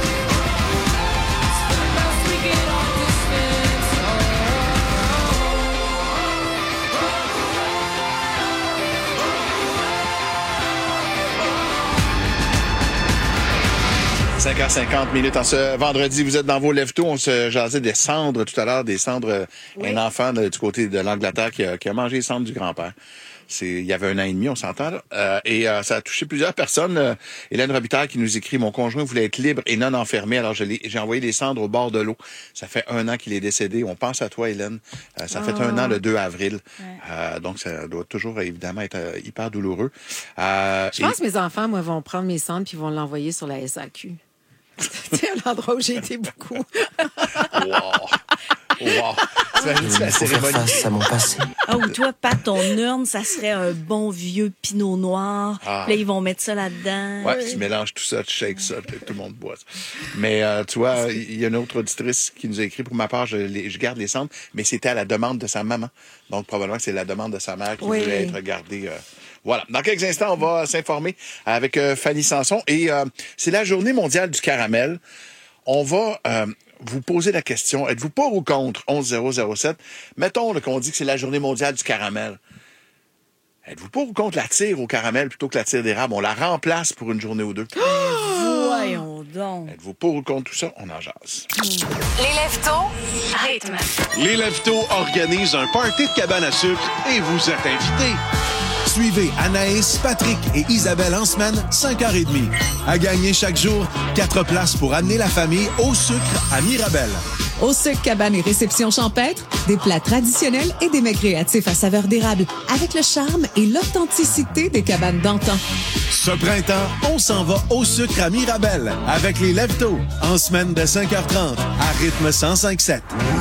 Speaker 1: cinq heures cinquante minutes en ce vendredi, vous êtes dans vos lève-tôt. On se jasait des cendres tout à l'heure, des cendres. Oui. Un enfant de, du côté de l'Angleterre qui a, qui a mangé les cendres du grand-père. C'est, il y avait un an et demi, on s'entend, là. Euh, et euh, ça a touché plusieurs personnes. Euh, Hélène Robitaille qui nous écrit « Mon conjoint voulait être libre et non enfermé, alors je l'ai, j'ai envoyé des cendres au bord de l'eau. Ça fait un an qu'il est décédé. On pense à toi, Hélène. Euh, ça oh. fait un an le deux avril. Ouais. Euh, donc, ça doit toujours, évidemment, être euh, hyper douloureux. Euh,
Speaker 5: je pense et... que mes enfants, moi, vont prendre mes cendres puis vont l'envoyer sur la S A Q. C'est un endroit où j'ai été beaucoup.
Speaker 1: Wow! Wow! C'est la cérémonie.
Speaker 7: Face à mon passé.
Speaker 2: Ah, ou toi, Pat, ton urne, ça serait un bon vieux pinot noir. Ah. Là, ils vont mettre ça là-dedans.
Speaker 1: Ouais, oui. Tu mélanges tout ça, tu shakes ça, tout le monde boit ça. Mais euh, tu vois, il y a une autre auditrice qui nous a écrit, pour ma part, je, les, je garde les cendres, mais c'était à la demande de sa maman. Donc, probablement que c'est la demande de sa mère qui oui. voulait être gardée. Euh, Voilà. Dans quelques instants, on va s'informer avec euh, Fanny Sanson. Et euh, c'est la journée mondiale du caramel. On va euh, vous poser la question, êtes-vous pour ou contre onze zéro zéro sept? Mettons là, qu'on dit que c'est la journée mondiale du caramel. Êtes-vous pour ou contre la tire au caramel plutôt que la tire d'érable? On la remplace pour une journée ou deux.
Speaker 2: Oh! Voyons donc.
Speaker 1: Êtes-vous pour ou contre tout ça? On en jase.
Speaker 8: Les lève-tôt, rythme.
Speaker 9: Les lève-tôt organisent un party de cabane à sucre et vous êtes invités. Suivez Anaïs, Patrick et Isabelle en semaine, cinq heures trente. À gagner chaque jour, quatre places pour amener la famille au sucre à Mirabel.
Speaker 4: Au sucre, cabane et réception champêtre, des plats traditionnels et des mets créatifs à saveur d'érable, avec le charme et l'authenticité des cabanes d'antan.
Speaker 9: Ce printemps, on s'en va au sucre à Mirabel, avec les lève-tôt, en semaine de cinq heures trente, à rythme cent cinq sept.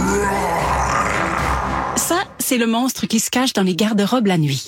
Speaker 16: Ça, c'est le monstre qui se cache dans les garde-robes la nuit.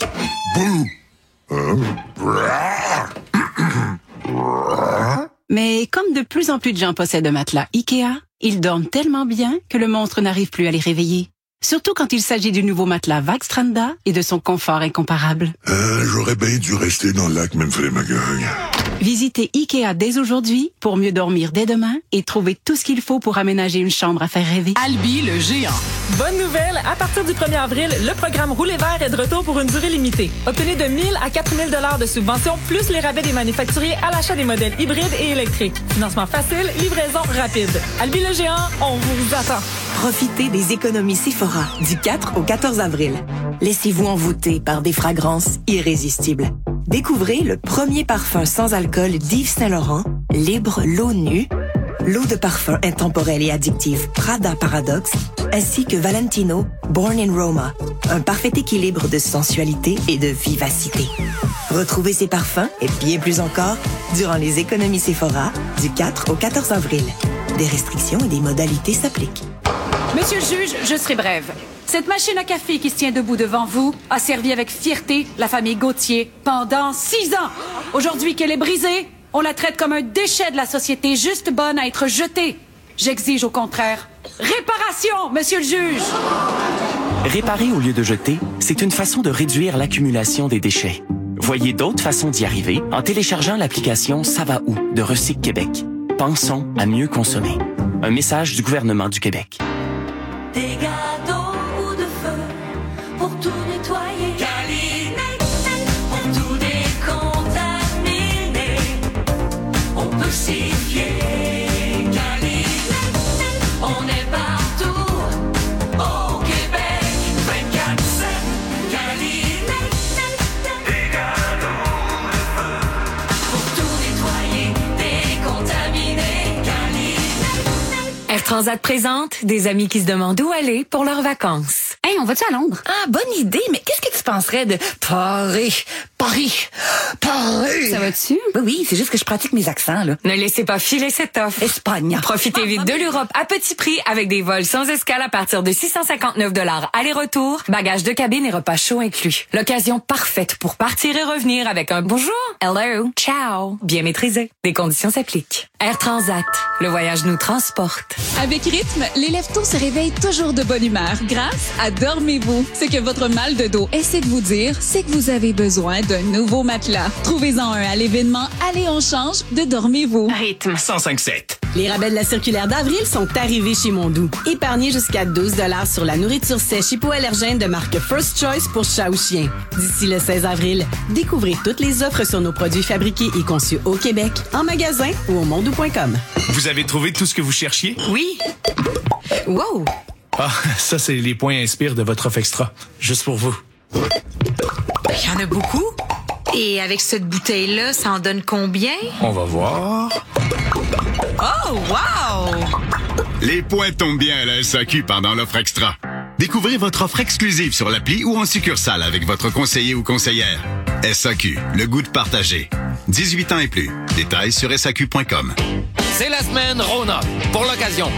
Speaker 16: Mais comme de plus en plus de gens possèdent un matelas Ikea, ils dorment tellement bien que le monstre n'arrive plus à les réveiller. Surtout quand il s'agit du nouveau matelas Vagstranda et de son confort incomparable.
Speaker 10: Euh, j'aurais bien dû rester dans le lac Memphremagog.
Speaker 16: Visitez Ikea dès aujourd'hui pour mieux dormir dès demain et trouver tout ce qu'il faut pour aménager une chambre à faire rêver.
Speaker 13: Albi le géant. Bonne nouvelle, à partir du premier avril, le programme Rouler vert est de retour pour une durée limitée. Obtenez de mille à quatre mille dollars de subventions, plus les rabais des manufacturiers à l'achat des modèles hybrides et électriques. Financement facile, livraison rapide. Albi le géant, on vous attend.
Speaker 19: Profitez des économies Sephora du quatre au quatorze avril. Laissez-vous envoûter par des fragrances irrésistibles. Découvrez le premier parfum sans alcool d'Yves Saint-Laurent, Libre l'eau nue, l'eau de parfum intemporelle et addictive Prada Paradox, ainsi que Valentino Born in Roma, un parfait équilibre de sensualité et de vivacité. Retrouvez ces parfums et bien plus encore durant les économies Sephora du quatre au quatorze avril. Des restrictions et des modalités s'appliquent.
Speaker 20: Monsieur le juge, je serai brève. Cette machine à café qui se tient debout devant vous a servi avec fierté la famille Gauthier pendant six ans. Aujourd'hui qu'elle est brisée, on la traite comme un déchet de la société, juste bonne à être jetée. J'exige au contraire réparation, monsieur le juge.
Speaker 21: Réparer au lieu de jeter, c'est une façon de réduire l'accumulation des déchets. Voyez d'autres façons d'y arriver en téléchargeant l'application Ça va où de Recyc Québec. Pensons à mieux consommer. Un message du gouvernement du Québec.
Speaker 3: Des gâteaux ou de feu pour tout nettoyer. Calinette, pour tout décontaminer. On peut s'y fier. Calinette, on est partout au Québec. vingt-quatre sept. Calinette, des gâteaux de feu pour tout nettoyer, décontaminer. Calinette.
Speaker 17: Air Transat présente des amis qui se demandent où aller pour leurs vacances.
Speaker 20: Hey, on va-tu à Londres?
Speaker 17: Ah, bonne idée, mais qu'est-ce que tu penserais de Paris? Paris! Paris!
Speaker 20: Ça va-tu?
Speaker 17: Oui, oui, c'est juste que je pratique mes accents, là. Ne laissez pas filer cette offre. Espagne. Profitez vite de l'Europe à petit prix avec des vols sans escale à partir de six cent cinquante-neuf dollars aller-retour, bagages de cabine et repas chauds inclus. L'occasion parfaite pour partir et revenir avec un bonjour, hello, ciao, bien maîtrisé. Des conditions s'appliquent. Air Transat, le voyage nous transporte.
Speaker 4: Avec Rythme, les lève-tôt se réveillent toujours de bonne humeur grâce à Dormez-vous. Ce que votre mal de dos essaie de vous dire, c'est que vous avez besoin d'un nouveau matelas. Trouvez-en un à l'événement Allez on change de Dormez-vous.
Speaker 15: Rythme cent cinq sept.
Speaker 23: Les rabais de la circulaire d'avril sont arrivés chez Mondou. Épargnez jusqu'à douze dollars sur la nourriture sèche hypoallergène de marque First Choice pour chat ou chien. D'ici le seize avril, découvrez toutes les offres sur nos produits fabriqués et conçus au Québec, en magasin ou au mondou point com.
Speaker 15: Vous avez trouvé tout ce que vous cherchiez?
Speaker 17: Oui. Wow!
Speaker 15: Ah, ça, c'est les points Inspire de votre offre extra. Juste pour vous.
Speaker 17: Il y en a beaucoup. Et avec cette bouteille-là, ça en donne combien?
Speaker 15: On va voir.
Speaker 17: Oh, wow!
Speaker 7: Les points tombent bien à la S A Q pendant l'offre extra. Découvrez votre offre exclusive sur l'appli ou en succursale avec votre conseiller ou conseillère. S A Q, le goût de partager. dix-huit ans et plus. Détails sur S A Q point com.
Speaker 11: C'est la semaine Rona. Pour l'occasion,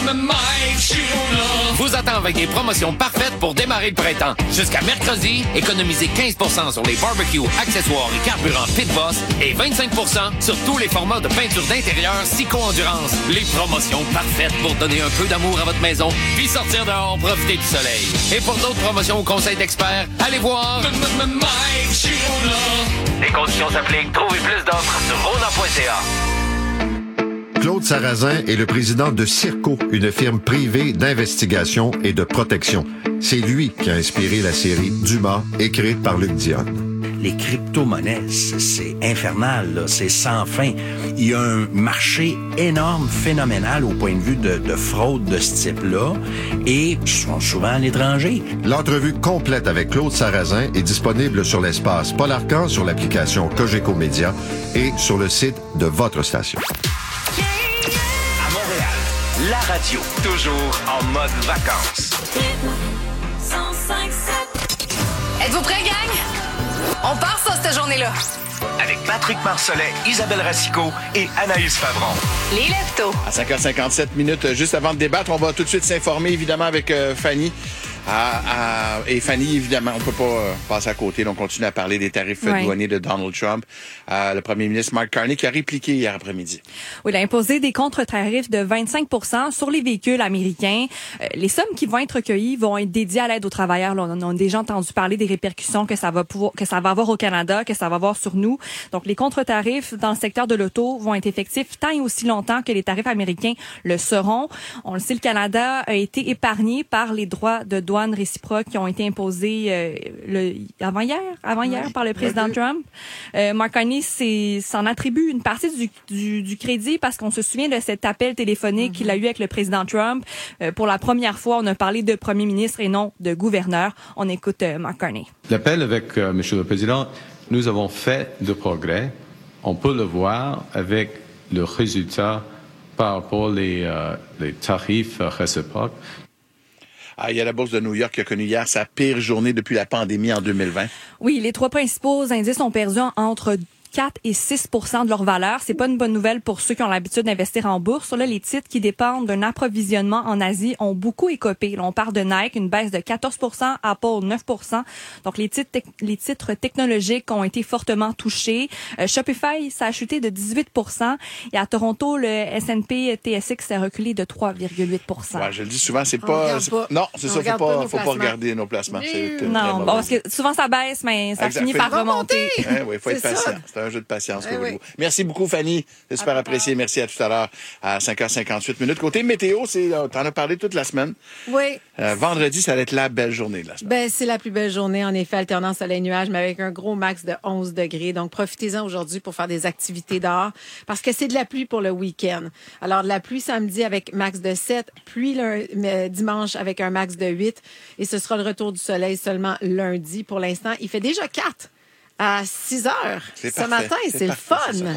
Speaker 11: vous attend avec des promotions parfaites pour démarrer le printemps. Jusqu'à mercredi, économisez quinze pour cent sur les barbecues, accessoires et carburants Pit Boss et vingt-cinq pour cent sur tous les formats de peinture d'intérieur Sico Endurance. Les promotions parfaites pour donner un peu d'amour à votre maison puis sortir dehors, profiter du soleil. Et pour d'autres promotions au conseil d'experts, allez voir Les conditions s'appliquent. Trouvez plus d'offres sur rona point c a.
Speaker 12: Claude Sarrazin est le président de Circo, une firme privée d'investigation et de protection. C'est lui qui a inspiré la série Dumas, écrite par Luc Dionne.
Speaker 14: Les crypto-monnaies, c'est, c'est infernal, là, c'est sans fin. Il y a un marché énorme, phénoménal au point de vue de, de fraude de ce type-là, et sont souvent à l'étranger.
Speaker 12: L'entrevue complète avec Claude Sarrazin est disponible sur l'espace Paul Arcan, sur l'application Cogeco Média et sur le site de votre station.
Speaker 21: La radio, toujours en mode vacances.
Speaker 8: Êtes-vous prêts, gang? On part ça, cette journée-là.
Speaker 21: Avec Patrick Marcellet, Isabelle Racicot et Anaïs Favron.
Speaker 8: Les Leftos.
Speaker 1: À cinq heures cinquante-sept minutes, juste avant de débattre, on va tout de suite s'informer, évidemment, avec euh, Fanny. À, à, et Fanny, évidemment, on peut pas euh, passer à côté. Donc, on continue à parler des tarifs
Speaker 2: ouais.
Speaker 1: douaniers de Donald Trump. Euh, le premier ministre Mark Carney qui a répliqué hier après-midi.
Speaker 2: Oui, il a imposé des contre-tarifs de vingt-cinq pour cent sur les véhicules américains. Euh, les sommes qui vont être recueillies vont être dédiées à l'aide aux travailleurs. Là, on a déjà entendu parler des répercussions que ça va pouvoir, que ça va avoir au Canada, que ça va avoir sur nous. Donc, les contre-tarifs dans le secteur de l'auto vont être effectifs tant et aussi longtemps que les tarifs américains le seront. On le sait, le Canada a été épargné par les droits de douane réciproques qui ont été imposés euh, le, avant-hier, avant-hier
Speaker 5: oui,
Speaker 2: par le président
Speaker 5: oui.
Speaker 2: Trump. Euh, Mark Carney s'en attribue une partie du, du, du crédit parce qu'on se souvient de cet appel téléphonique mm-hmm. qu'il a eu avec le président Trump. Euh, pour la première fois, on a parlé de premier ministre et non de gouverneur. On écoute euh, Mark Carney.
Speaker 18: L'appel avec euh, M. le Président, nous avons fait de progrès. On peut le voir avec le résultat par rapport aux euh, les tarifs réciproques.
Speaker 1: Ah, il y a la bourse de New York qui a connu hier sa pire journée depuis la pandémie en deux mille vingt.
Speaker 2: Oui, les trois principaux indices ont perdu entre quatre et six pour cent de leur valeur. C'est pas une bonne nouvelle pour ceux qui ont l'habitude d'investir en bourse. Là, les titres qui dépendent d'un approvisionnement en Asie ont beaucoup écopé. Là, on parle de Nike, une baisse de quatorze pour cent, Apple neuf pour cent. Donc, les titres, les titres technologiques ont été fortement touchés. Euh, Shopify, ça a chuté de dix-huit pour cent. Et à Toronto, le S and P T S X a reculé de trois virgule huit pour cent.
Speaker 1: Ouais, je le dis souvent, c'est pas, c'est pas... Non, c'est ça, faut pas, pas faut pas regarder nos placements. C'est
Speaker 2: non, bon, parce que souvent ça baisse, mais ça
Speaker 1: exact.
Speaker 2: finit
Speaker 1: Fait
Speaker 2: par remonter.
Speaker 1: Hein, oui, faut être patient. C'est un jeu de patience. Eh oui. Merci beaucoup, Fanny. C'est super apprécié. Merci à tout à l'heure à cinq heures cinquante-huit minutes. Côté météo, c'est, t'en as parlé toute la semaine.
Speaker 5: Oui.
Speaker 1: Euh, vendredi, ça va être la belle journée de la semaine.
Speaker 5: Ben, c'est la plus belle journée, en effet, alternance soleil-nuage, mais avec un gros max de onze degrés. Donc, profitez-en aujourd'hui pour faire des activités dehors, parce que c'est de la pluie pour le week-end. Alors, de la pluie samedi avec max de sept, pluie le, dimanche avec un max de huit, et ce sera le retour du soleil seulement lundi. Pour l'instant, il fait déjà quatre. À six heures ce parfait. Matin, c'est, c'est le fun.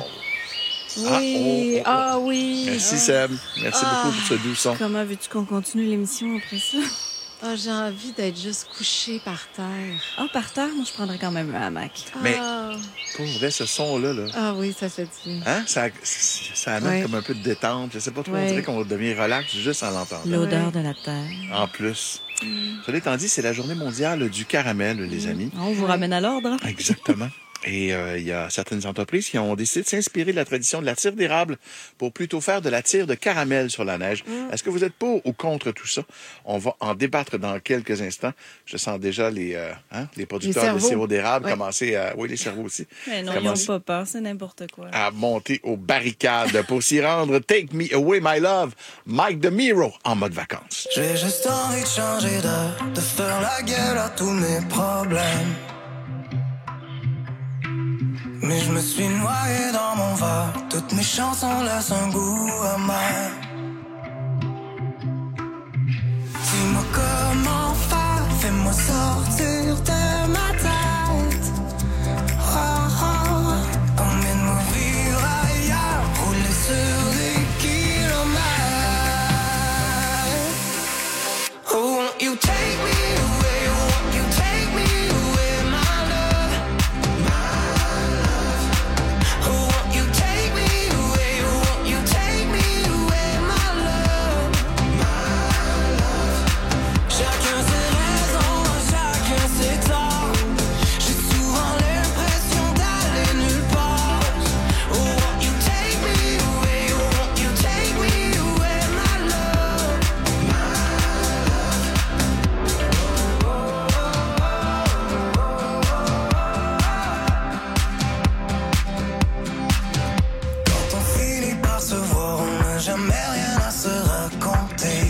Speaker 5: Oui, ah, oh, oh, oh. ah oui.
Speaker 1: Merci Seb, merci ah. beaucoup pour ce doux son.
Speaker 2: Comment veux-tu qu'on continue l'émission après ça?
Speaker 5: Ah, oh, j'ai envie d'être juste couché par terre.
Speaker 2: Ah, oh, par terre? Moi, je prendrais quand même un hamac.
Speaker 1: Mais
Speaker 5: ah.
Speaker 1: pour vrai, ce son-là, là.
Speaker 5: Ah oui, ça fait du bien.
Speaker 1: Hein? Ça, ça amène ouais. comme un peu de détente. Je sais pas trop, ouais. on dirait qu'on devient relax juste en l'entendant.
Speaker 2: L'odeur ouais. de la terre.
Speaker 1: En plus. Mm. Cela étant dit, c'est la journée mondiale du caramel, les amis.
Speaker 2: On vous ramène à l'ordre.
Speaker 1: Exactement. Et euh, il y a certaines entreprises qui ont décidé de s'inspirer de la tradition de la tire d'érable pour plutôt faire de la tire de caramel sur la neige. Mm. Est-ce que vous êtes pour ou contre tout ça? On va en débattre dans quelques instants. Je sens déjà les, euh, hein, les producteurs
Speaker 2: les
Speaker 1: de sirop d'érable
Speaker 2: ouais.
Speaker 1: commencer à... Oui, les cerveaux aussi.
Speaker 2: Mais non, ils n'ont pas peur, c'est n'importe quoi.
Speaker 1: À monter aux barricades pour s'y rendre. Take me away, my love. Mike DeMiro en mode vacances.
Speaker 6: J'ai juste envie de changer d'air, de faire la gueule à tous mes problèmes. Mais je me suis noyé dans mon verre, toutes mes chansons laissent un goût amer. Dis-moi comment faire, fais-moi sortir de ma tête. Oh, oh, emmène-moi vivre ailleurs, rouler sur des kilomètres. Oh, won't you take me away, won't you take me away, my love, my love. Oh, won't you take me away, won't you take me away, my love, my love. Chacun ses raisons, chacun ses torts. J'ai souvent l'impression d'aller nulle part. Oh, won't you take me away, won't you take me away, my love, my love. Quand on finit par se voir, on n'a jamais rien à se raconter.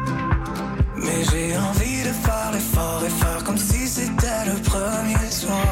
Speaker 6: Mais j'ai envie de faire l'effort et faire comme si c'était le premier soir.